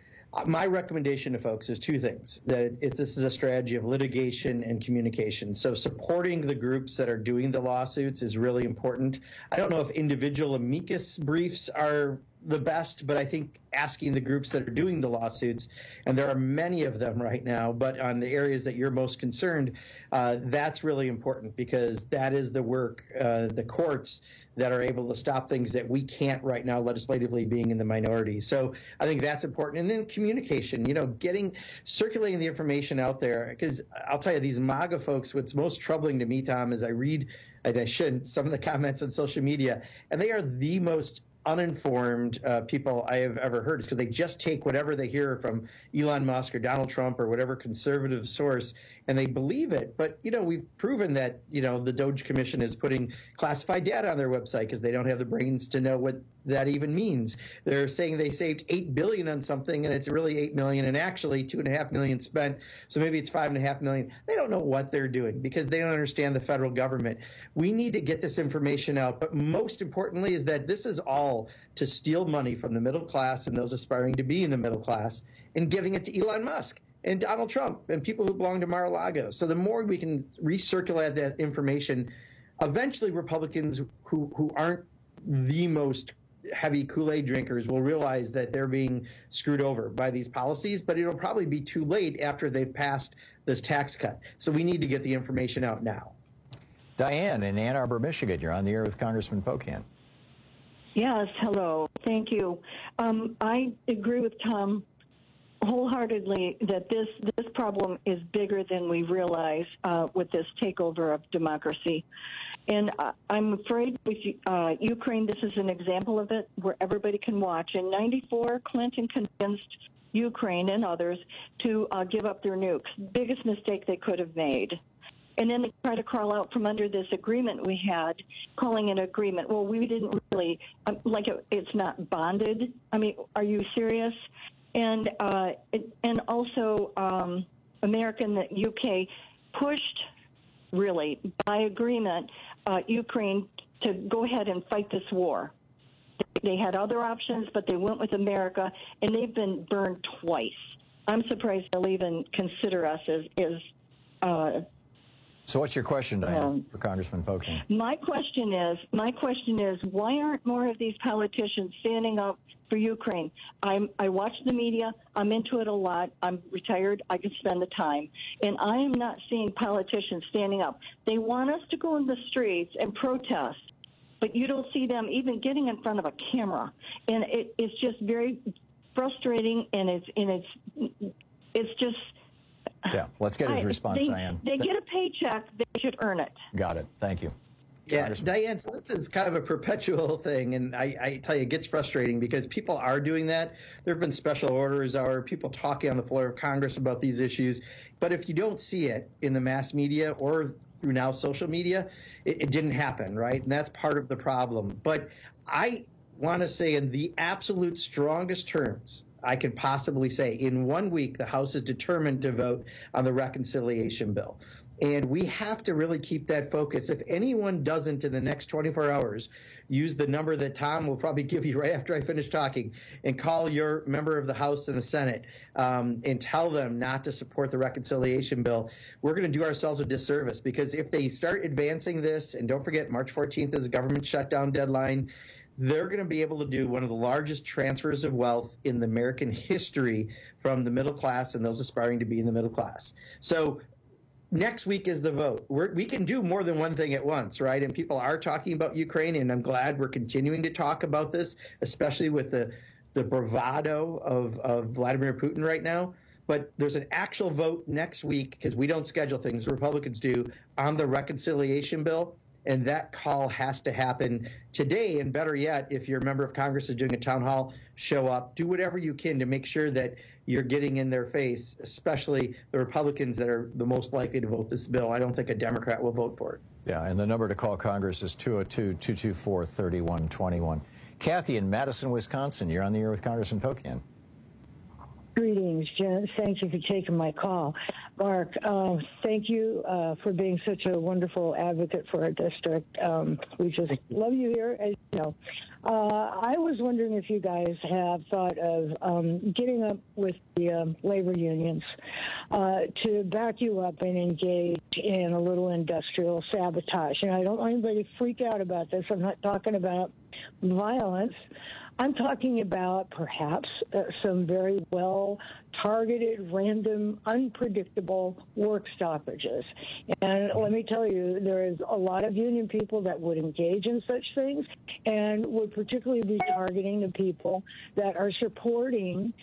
my recommendation to folks is two things. That this is a strategy of litigation and communication. So supporting the groups that are doing the lawsuits is really important. I don't know if individual amicus briefs are the best, but I think asking the groups that are doing the lawsuits, and there are many of them right now, but on the areas that you're most concerned, that's really important because that is the work, the courts that are able to stop things that we can't right now legislatively being in the minority. So I think that's important. And then communication, circulating the information out there, because I'll tell you, these MAGA folks, what's most troubling to me, Tom, is I read, and I shouldn't, some of the comments on social media, and they are the most uninformed people I have ever heard, because they just take whatever they hear from Elon Musk or Donald Trump or whatever conservative source and they believe it. But, we've proven that, the Doge Commission is putting classified data on their website because they don't have the brains to know what that even means. They're saying they saved $8 billion on something and it's really $8 million and actually $2.5 million spent. So maybe it's $5.5 million. They don't know what they're doing because they don't understand the federal government. We need to get this information out. But most importantly is that this is all to steal money from the middle class and those aspiring to be in the middle class and giving it to Elon Musk and Donald Trump and people who belong to Mar-a-Lago. So the more we can recirculate that information, eventually Republicans who aren't the most heavy Kool-Aid drinkers will realize that they're being screwed over by these policies, but it'll probably be too late after they've passed this tax cut. So we need to get the information out now. Diane in Ann Arbor, Michigan, you're on the air with Congressman Pocan. Yes, hello. Thank you. I agree with Tom wholeheartedly that this problem is bigger than we realize with this takeover of democracy. And I'm afraid with Ukraine, this is an example of it where everybody can watch. In '94, Clinton convinced Ukraine and others to give up their nukes. Biggest mistake they could have made. And then they try to crawl out from under this agreement we had, calling it an agreement. Well, we didn't really, it's not bonded. I mean, are you serious? And also America and the UK pushed, really, by agreement, Ukraine to go ahead and fight this war. They had other options, but they went with America, and they've been burned twice. I'm surprised they'll even consider us as So what's your question, Diane, for Congressman Pocan? My question is, why aren't more of these politicians standing up for Ukraine? I watch the media. I'm into it a lot. I'm retired. I can spend the time. And I am not seeing politicians standing up. They want us to go in the streets and protest, but you don't see them even getting in front of a camera. And it's just very frustrating, and it's just... Yeah, let's get his response, Diane. They get a paycheck. They should earn it. Got it. Thank you. Yeah, Diane, so this is kind of a perpetual thing, and I tell you, it gets frustrating because people are doing that. There have been special orders or people talking on the floor of Congress about these issues, but if you don't see it in the mass media or through now social media, it didn't happen, right? And that's part of the problem. But I want to say in the absolute strongest terms I could possibly say, in 1 week, the House is determined to vote on the reconciliation bill. And we have to really keep that focus. If anyone doesn't in the next 24 hours use the number that Tom will probably give you right after I finish talking and call your member of the House and the Senate and tell them not to support the reconciliation bill, we're going to do ourselves a disservice, because if they start advancing this, and don't forget, March 14th is a government shutdown deadline, they're going to be able to do one of the largest transfers of wealth in the American history from the middle class and those aspiring to be in the middle class. So next week is the vote. We can do more than one thing at once, right? And people are talking about Ukraine, and I'm glad we're continuing to talk about this, especially with the bravado of Vladimir Putin right now. But there's an actual vote next week, because we don't schedule things, the Republicans do, on the reconciliation bill. And that call has to happen today. And better yet, if your member of Congress is doing a town hall, show up, do whatever you can to make sure that you're getting in their face, especially the Republicans that are the most likely to vote this bill. I don't think a Democrat will vote for it. Yeah, and the number to call Congress is 202-224-3121. Kathy in Madison, Wisconsin, you're on the air with Congressman Pocan. Greetings, Jen. Thank you for taking my call. Mark, thank you for being such a wonderful advocate for our district. We just love you here, as you know. I was wondering if you guys have thought of getting up with the labor unions to back you up and engage in a little industrial sabotage. And I don't want anybody to freak out about this. I'm not talking about violence. I'm talking about perhaps some very well-targeted, random, unpredictable work stoppages. And let me tell you, there is a lot of union people that would engage in such things and would particularly be targeting the people that are supporting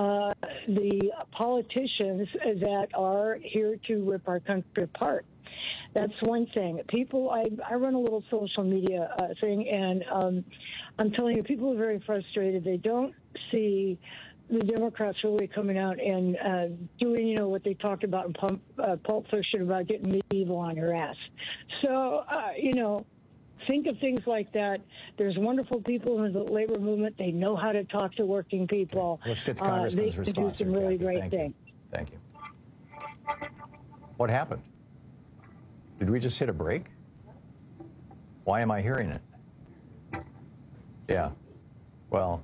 the politicians that are here to rip our country apart. That's one thing. People, I run a little social media thing, and I'm telling you, people are very frustrated. They don't see the Democrats really coming out and doing, what they talked about in Pulp Fiction about getting medieval on your ass. So, think of things like that. There's wonderful people in the labor movement. They know how to talk to working people. Let's get to Congressman's response. They do some really great things. Thank you. What happened? Did we just hit a break? Why am I hearing it? Yeah. Well,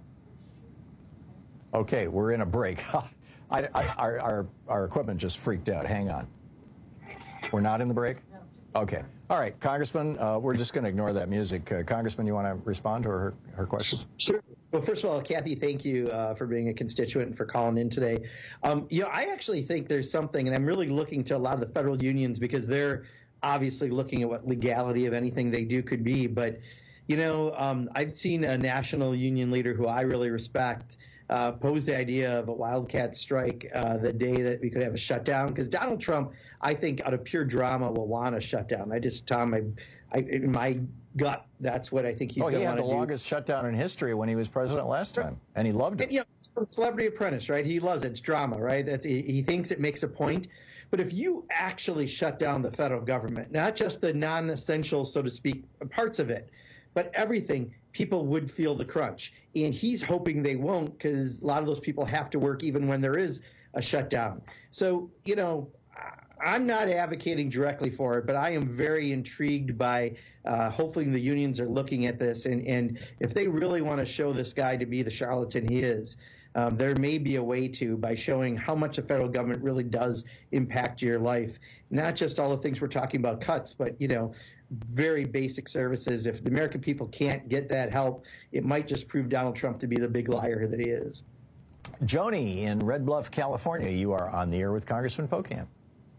okay, we're in a break. Our equipment just freaked out. Hang on. We're not in the break? Okay. All right, Congressman, we're just going to ignore that music. Congressman, you want to respond to her question? Sure. Well, first of all, Kathy, thank you for being a constituent and for calling in today. I actually think there's something, and I'm really looking to a lot of the federal unions because they're obviously looking at what legality of anything they do could be. But, I've seen a national union leader who I really respect pose the idea of a wildcat strike the day that we could have a shutdown, because Donald Trump, I think, out of pure drama, will want a shutdown. In my gut, that's what I think he's going to want to do. He had the longest shutdown in history when he was president last time, and he loved it. Celebrity Apprentice, right? He loves it. It's drama, right? He thinks it makes a point. But if you actually shut down the federal government, not just the non-essential, so to speak, parts of it, but everything, people would feel the crunch. And he's hoping they won't, because a lot of those people have to work even when there is a shutdown. So, I'm not advocating directly for it, but I am very intrigued by hopefully the unions are looking at this. And if they really want to show this guy to be the charlatan he is, there may be a way to, by showing how much the federal government really does impact your life, not just all the things we're talking about cuts, but, very basic services. If the American people can't get that help, it might just prove Donald Trump to be the big liar that he is. Joni in Red Bluff, California, you are on the air with Congressman Pocan.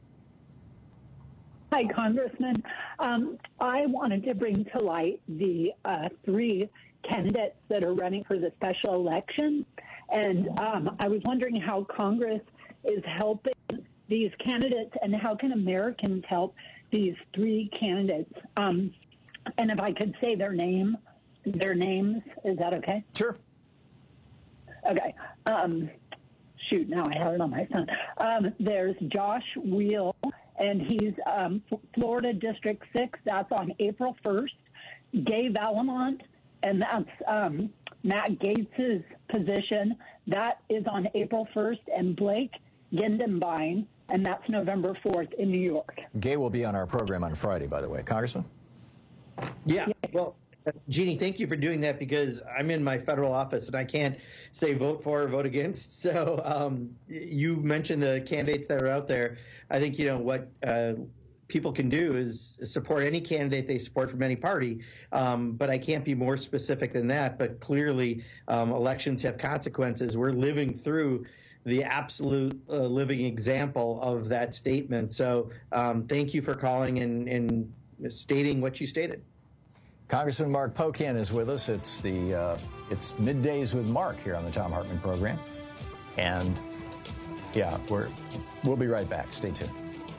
Hi, Congressman. I wanted to bring to light the three candidates that are running for the special election. And I was wondering how Congress is helping these candidates and how can Americans help these three candidates. And if I could say their names, is that okay? Sure. Okay. Shoot, now I have it on my phone. There's Josh Wheel, and he's Florida District 6. That's on April 1st. Gay Valamont, and that's Matt Gates' position. That is on April 1st. And Blake Gindenbein, and that's November 4th in New York. Gay will be on our program on Friday, by the way. Congressman? Yeah, well, Jeannie, thank you for doing that, because I'm in my federal office and I can't say vote for or vote against. So you mentioned the candidates that are out there. I think, what people can do is support any candidate they support from any party. But I can't be more specific than that. But clearly, elections have consequences. We're living through the absolute living example of that statement. So thank you for calling and stating what you stated. Congressman Mark Pocan is with us. It's Middays with Mark here on the Thom Hartmann program. And yeah, we'll be right back. Stay tuned.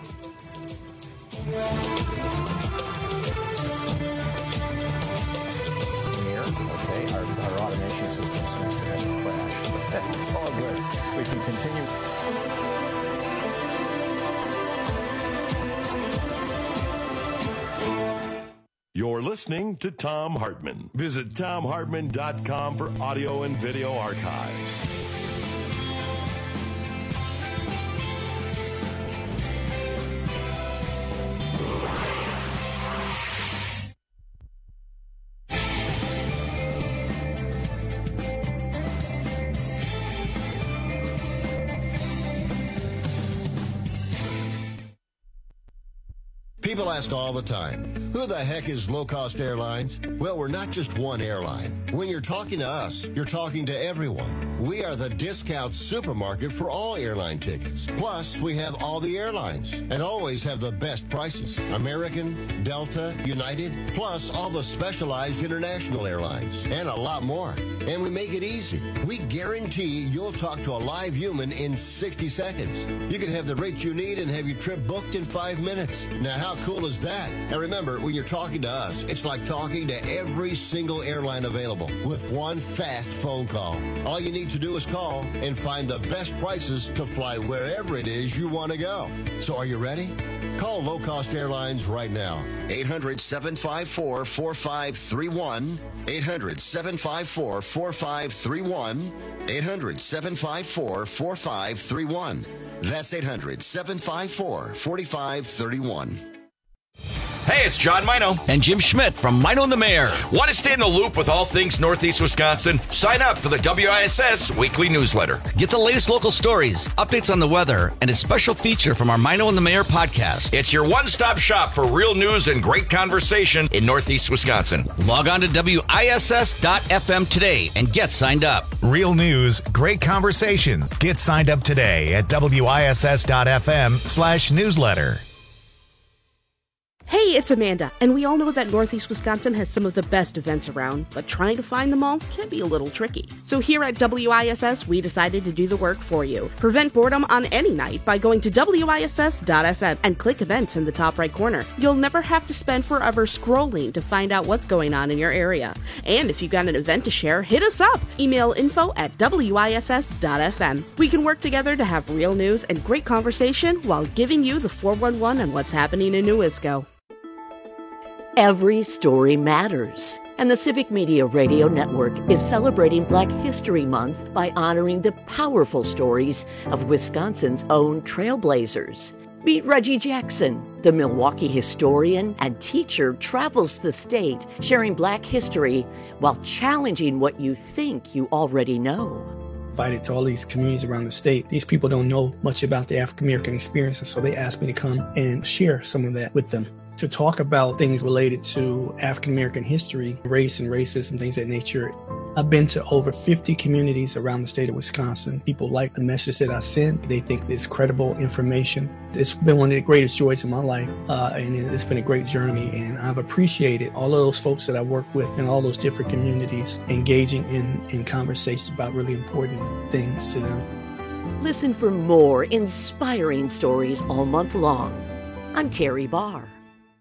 Okay, our automation system seems to have crashed, but it's all good. We can continue. You're listening to Thom Hartmann. Visit ThomHartmann.com for audio and video archives. People ask all the time, who the heck is Low Cost Airlines? Well, we're not just one airline. When you're talking to us, you're talking to everyone. We are the discount supermarket for all airline tickets. Plus, we have all the airlines and always have the best prices. American, Delta, United, plus all the specialized international airlines and a lot more. And we make it easy. We guarantee you'll talk to a live human in 60 seconds. You can have the rate you need and have your trip booked in 5 minutes. Now, how cool is that? And remember, when you're talking to us, it's like talking to every single airline available with one fast phone call. All you need to do is call and find the best prices to fly wherever it is you want to go. So are you ready? Call Low Cost Airlines right now. 800-754-4531. 800-754-4531. 800-754-4531. That's 800-754-4531. Hey, it's John Mino. And Jim Schmidt from Mino and the Mayor. Want to stay in the loop with all things Northeast Wisconsin? Sign up for the WISS weekly newsletter. Get the latest local stories, updates on the weather, and a special feature from our Mino and the Mayor podcast. It's your one-stop shop for real news and great conversation in Northeast Wisconsin. Log on to WISS.FM today and get signed up. Real news, great conversation. Get signed up today at WISS.FM/newsletter. Hey, it's Amanda, and we all know that Northeast Wisconsin has some of the best events around, but trying to find them all can be a little tricky. So here at WISS, we decided to do the work for you. Prevent boredom on any night by going to WISS.FM and click events in the top right corner. You'll never have to spend forever scrolling to find out what's going on in your area. And if you've got an event to share, hit us up. Email info@WISS.FM. We can work together to have real news and great conversation while giving you the 411 on what's happening in Newisco. Every story matters, and the Civic Media Radio Network is celebrating Black History Month by honoring the powerful stories of Wisconsin's own trailblazers. Meet Reggie Jackson, the Milwaukee historian and teacher, travels the state sharing Black history while challenging what you think you already know. Invited to all these communities around the state. These people don't know much about the African American experience, and so they asked me to come and share some of that with them. To talk about things related to African American history, race and racism, things of that nature. I've been to over 50 communities around the state of Wisconsin. People like the message that I send. They think it's credible information. It's been one of the greatest joys of my life, and it's been a great journey. And I've appreciated all of those folks that I work with in all those different communities, engaging in conversations about really important things to them. Listen for more inspiring stories all month long. I'm Terry Barr.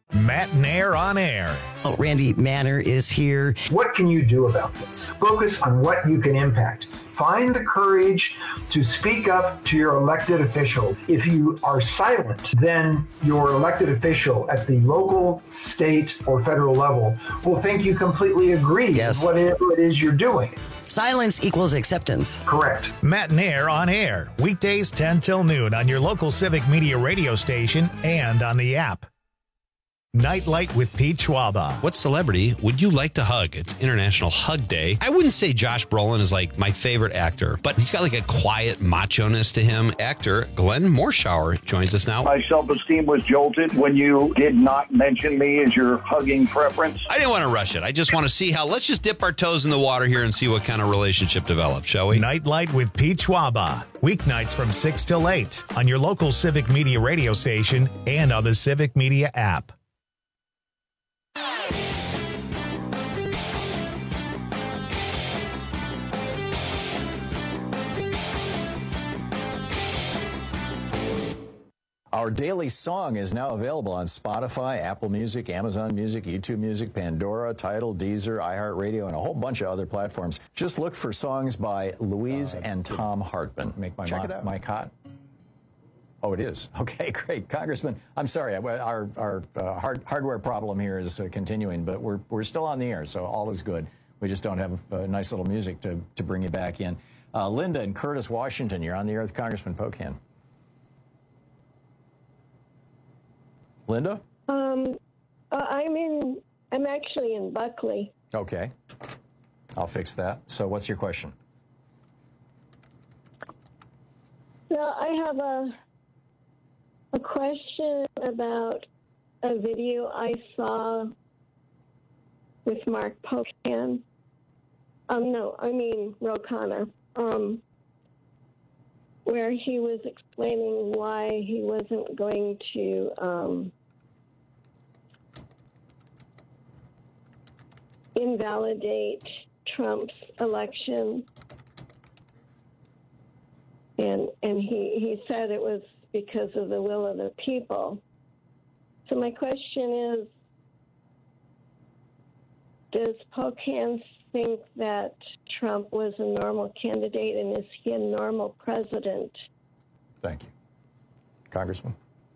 Matt Nair on air. Oh, Randy Manor is here. What can you do about this? Focus on what you can impact. Find the courage to speak up to your elected official. If you are silent, then your elected official at the local, state, or federal level will think you completely agree with whatever it is you're doing. Silence equals acceptance. Correct. Matt Nair on air. Weekdays 10 till noon on your local Civic Media radio station and on the app. Nightlight with Pete Schwaba. What celebrity would you like to hug? It's International Hug Day. I wouldn't say Josh Brolin is like my favorite actor, but he's got like a quiet macho-ness to him. Actor Glenn Morshower joins us now. My self-esteem was jolted when you did not mention me as your hugging preference. I didn't want to rush it. I just want to see how, let's just dip our toes in the water here and see what kind of relationship develops, shall we? Nightlight with Pete Schwaba. Weeknights from 6 till 8 on your local Civic Media radio station and on the Civic Media app. Our daily song is now available on Spotify, Apple Music, Amazon Music, YouTube Music, Pandora, Tidal, Deezer, iHeartRadio, and a whole bunch of other platforms. Just look for songs by Louise and Tom Hartman. Check it out. Mic hot? Oh, it is. Okay, great. Congressman, I'm sorry. Our hardware problem here is continuing, but we're still on the air, so all is good. We just don't have nice little music to bring you back in. Linda in Curtis, Washington, you're on the air with Congressman Pocan. Linda? I'm actually in Buckley. Okay. I'll fix that. So what's your question? Well, I have a question about a video I saw with Mark Pocan. Ro Khanna, where he was explaining why he wasn't going to invalidate Trump's election. And he said it was because of the will of the people. So my question is, does Pocan think that Trump was a normal candidate, and is he a normal president? Thank you. Congressman?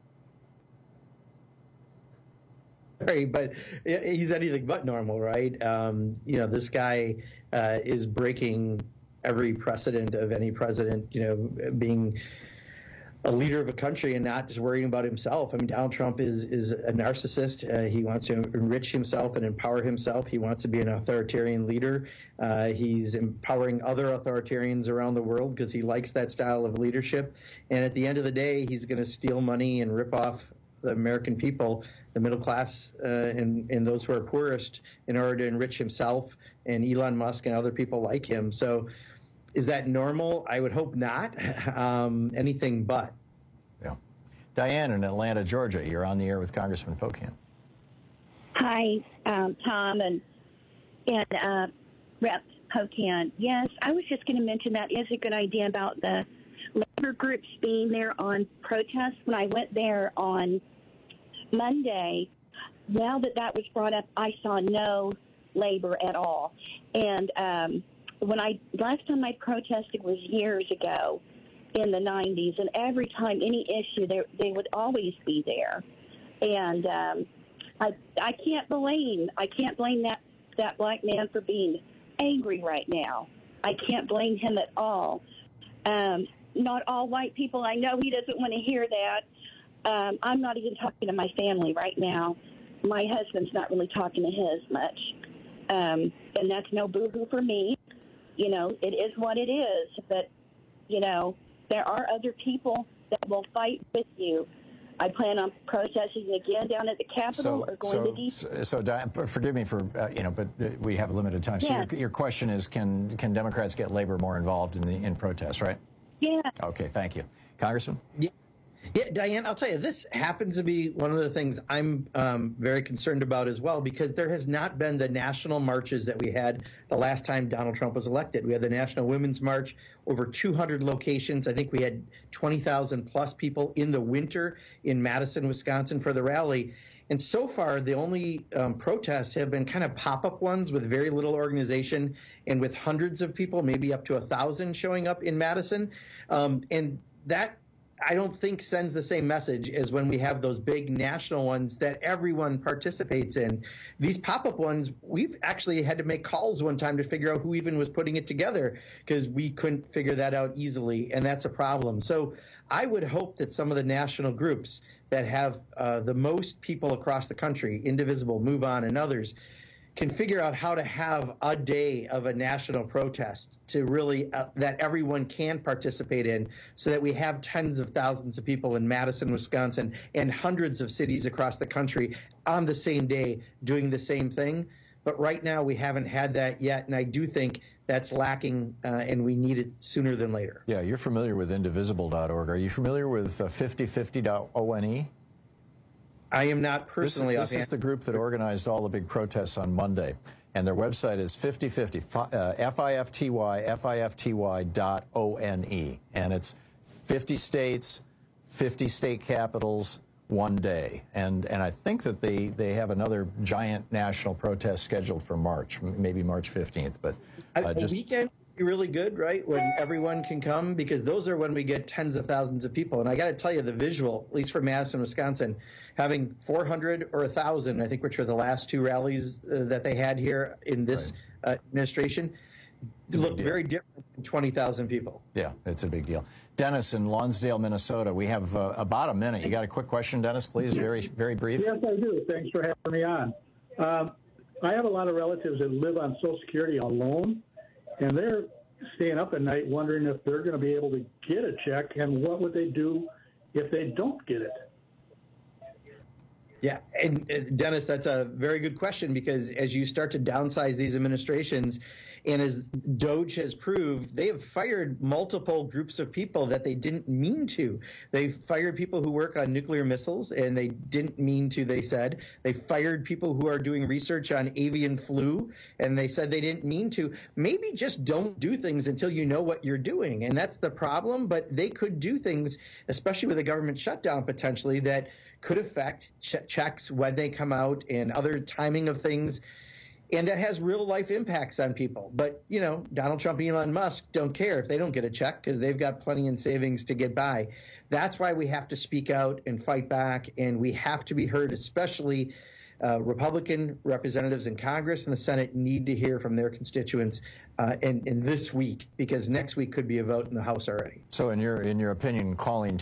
Sorry, but he's anything but normal, right? This guy is breaking every precedent of any president, being a leader of a country and not just worrying about himself. I mean, Donald Trump is a narcissist. He wants to enrich himself and empower himself. He wants to be an authoritarian leader. He's empowering other authoritarians around the world because he likes that style of leadership. And at the end of the day, he's going to steal money and rip off the American people, the middle class, and those who are poorest, in order to enrich himself and Elon Musk and other people like him. So is that normal? I would hope not. Anything but. Yeah. Diane in Atlanta, Georgia, you're on the air with Congressman Pocan. Hi, Tom and Rep Pocan. Yes, I was just going to mention that is a good idea about the labor groups being there on protests. When I went there on Monday, now that was brought up, I saw no labor at all. And last time I protested was years ago in the 90s, and every time any issue, they would always be there. And I can't blame that black man for being angry right now. I can't blame him at all. Not all white people. I know he doesn't want to hear that. I'm not even talking to my family right now. My husband's not really talking to his much. And that's no boo-hoo for me. It is what it is. But, there are other people that will fight with you. I plan on protesting again down at the Capitol or going to D.C. So, Diane, forgive me for, but we have limited time. So your question is, can Democrats get labor more involved in protests, right? Yeah. Okay, thank you. Congressman? Yeah, Diane, I'll tell you, this happens to be one of the things I'm very concerned about as well, because there has not been the national marches that we had the last time Donald Trump was elected. We had the National Women's March, over 200 locations. I think we had 20,000 plus people in the winter in Madison, Wisconsin for the rally. And so far, the only protests have been kind of pop-up ones with very little organization and with hundreds of people, maybe up to 1,000 showing up in Madison. And that, I don't think, sends the same message as when we have those big national ones that everyone participates in. These pop-up ones, we've actually had to make calls one time to figure out who even was putting it together because we couldn't figure that out easily, and that's a problem. So I would hope that some of the national groups that have the most people across the country, Indivisible, Move On, and others, can figure out how to have a day of a national protest to really that everyone can participate in, so that we have tens of thousands of people in Madison, Wisconsin, and hundreds of cities across the country on the same day doing the same thing. But right now we haven't had that yet, and I do think that's lacking, and we need it sooner than later. Yeah, you're familiar with indivisible.org. Are you familiar with 5050.one? I am not personally. This is the group that organized all the big protests on Monday, and their website is 5050, FIFTY.ONE, and it's 50 states, 50 state capitals, one day. And I think that they have another giant national protest scheduled for March, maybe March 15th. But just weekend would be really good, right? When everyone can come, because those are when we get tens of thousands of people. And I got to tell you, the visual, at least for Madison, Wisconsin, having 400 or 1,000, I think, which were the last two rallies that they had here in this administration, looked very different than 20,000 people. Yeah, it's a big deal. Dennis in Lonsdale, Minnesota. We have about a minute. You got a quick question, Dennis, please? Very, very brief. Yes, I do. Thanks for having me on. I have a lot of relatives that live on Social Security alone, and they're staying up at night wondering if they're going to be able to get a check, and what would they do if they don't get it? Yeah, and Dennis, that's a very good question, because as you start to downsize these administrations, and as DOGE has proved, they have fired multiple groups of people that they didn't mean to. They fired people who work on nuclear missiles, and they didn't mean to, they said. They fired people who are doing research on avian flu, and they said they didn't mean to. Maybe just don't do things until you know what you're doing, and that's the problem. But they could do things, especially with a government shutdown potentially, that could affect checks when they come out and other timing of things. And that has real life impacts on people. But, you know, Donald Trump and Elon Musk don't care if they don't get a check, because they've got plenty in savings to get by. That's why we have to speak out and fight back, and we have to be heard, especially Republican representatives in Congress and the Senate need to hear from their constituents in this week, because next week could be a vote in the House already. So in your opinion, calling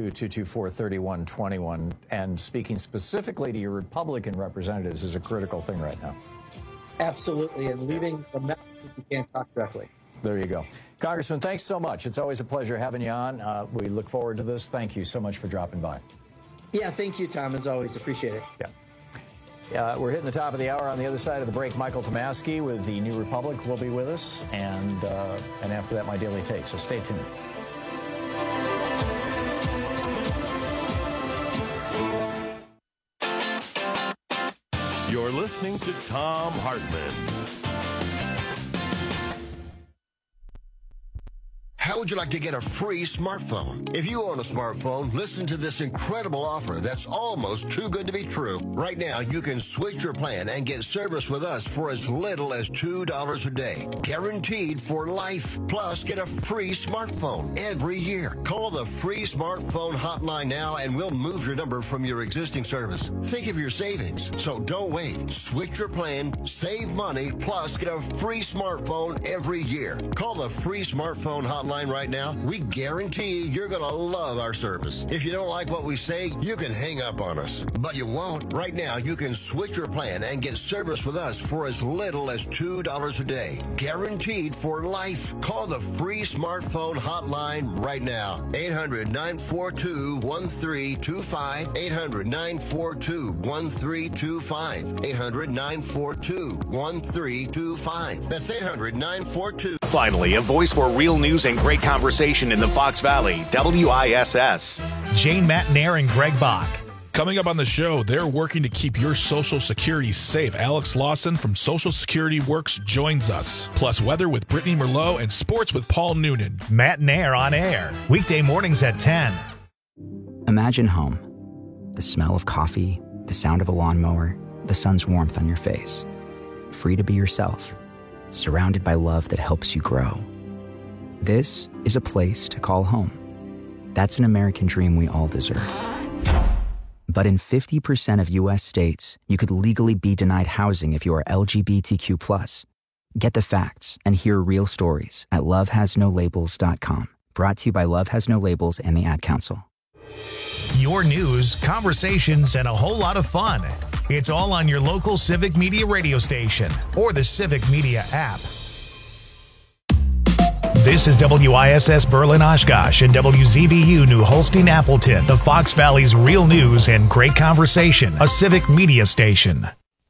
202-224-3121 and speaking specifically to your Republican representatives is a critical thing right now? Absolutely, and leaving the message you can't talk directly. There you go. Congressman, thanks so much. It's always a pleasure having you on. We look forward to this. Thank you so much for dropping by. Yeah, thank you, Tom, as always. Appreciate it. Yeah. We're hitting the top of the hour. On the other side of the break, Michael Tomasky with the New Republic will be with us, and after that, my Daily Take. So stay tuned. You're listening to Thom Hartmann. How would you like to get a free smartphone? If you own a smartphone, listen to this incredible offer that's almost too good to be true. Right now, you can switch your plan and get service with us for as little as $2 a day. Guaranteed for life. Plus, get a free smartphone every year. Call the free smartphone hotline now and we'll move your number from your existing service. Think of your savings. So don't wait. Switch your plan, save money, plus get a free smartphone every year. Call the free smartphone hotline right now. We guarantee you're going to love our service. If you don't like what we say, you can hang up on us. But you won't. Right now, you can switch your plan and get service with us for as little as $2 a day. Guaranteed for life. Call the free smartphone hotline right now. 800-942-1325. 800-942-1325. 800-942-1325. That's 800-942. Finally, a voice for real news and great conversation in the Fox Valley, WISS. Jane Matnair and Greg Bach. Coming up on the show, they're working to keep your Social Security safe. Alex Lawson from Social Security Works joins us. Plus weather with Brittany Merlot and sports with Paul Noonan. Matnair on air, weekday mornings at 10. Imagine home. The smell of coffee, the sound of a lawnmower, the sun's warmth on your face. Free to be yourself, surrounded by love that helps you grow. This is a place to call home. That's an American dream we all deserve. But in 50% of U.S. states, you could legally be denied housing if you are LGBTQ+. Get the facts and hear real stories at lovehasnolabels.com. Brought to you by Love Has No Labels and the Ad Council. Your news, conversations, and a whole lot of fun. It's all on your local Civic Media radio station or the Civic Media app. This is WISS Berlin Oshkosh and WZBU New Holstein Appleton, the Fox Valley's real news and great conversation, a Civic Media station.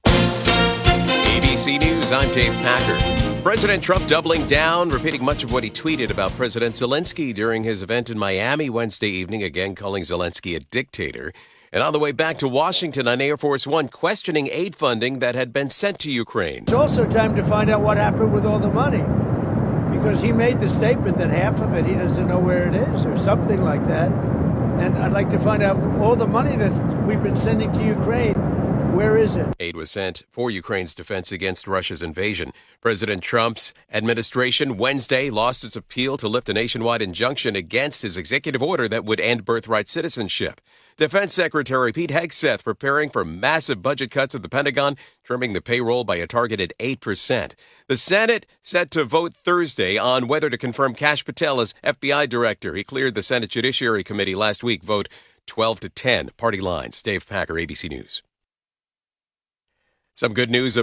ABC News, I'm Dave Packer. President Trump doubling down, repeating much of what he tweeted about President Zelensky during his event in Miami Wednesday evening, again calling Zelensky a dictator. And on the way back to Washington on Air Force One, questioning aid funding that had been sent to Ukraine. It's also time to find out what happened with all the money. Because he made the statement that half of it he doesn't know where it is or something like that. And I'd like to find out all the money that we've been sending to Ukraine, where is it? Aid was sent for Ukraine's defense against Russia's invasion. President Trump's administration Wednesday lost its appeal to lift a nationwide injunction against his executive order that would end birthright citizenship. Defense Secretary Pete Hegseth preparing for massive budget cuts at the Pentagon, trimming the payroll by a targeted 8%. The Senate set to vote Thursday on whether to confirm Kash Patel as FBI director. He cleared the Senate Judiciary Committee last week. Vote 12-10. Party lines. Dave Packer, ABC News. Some good news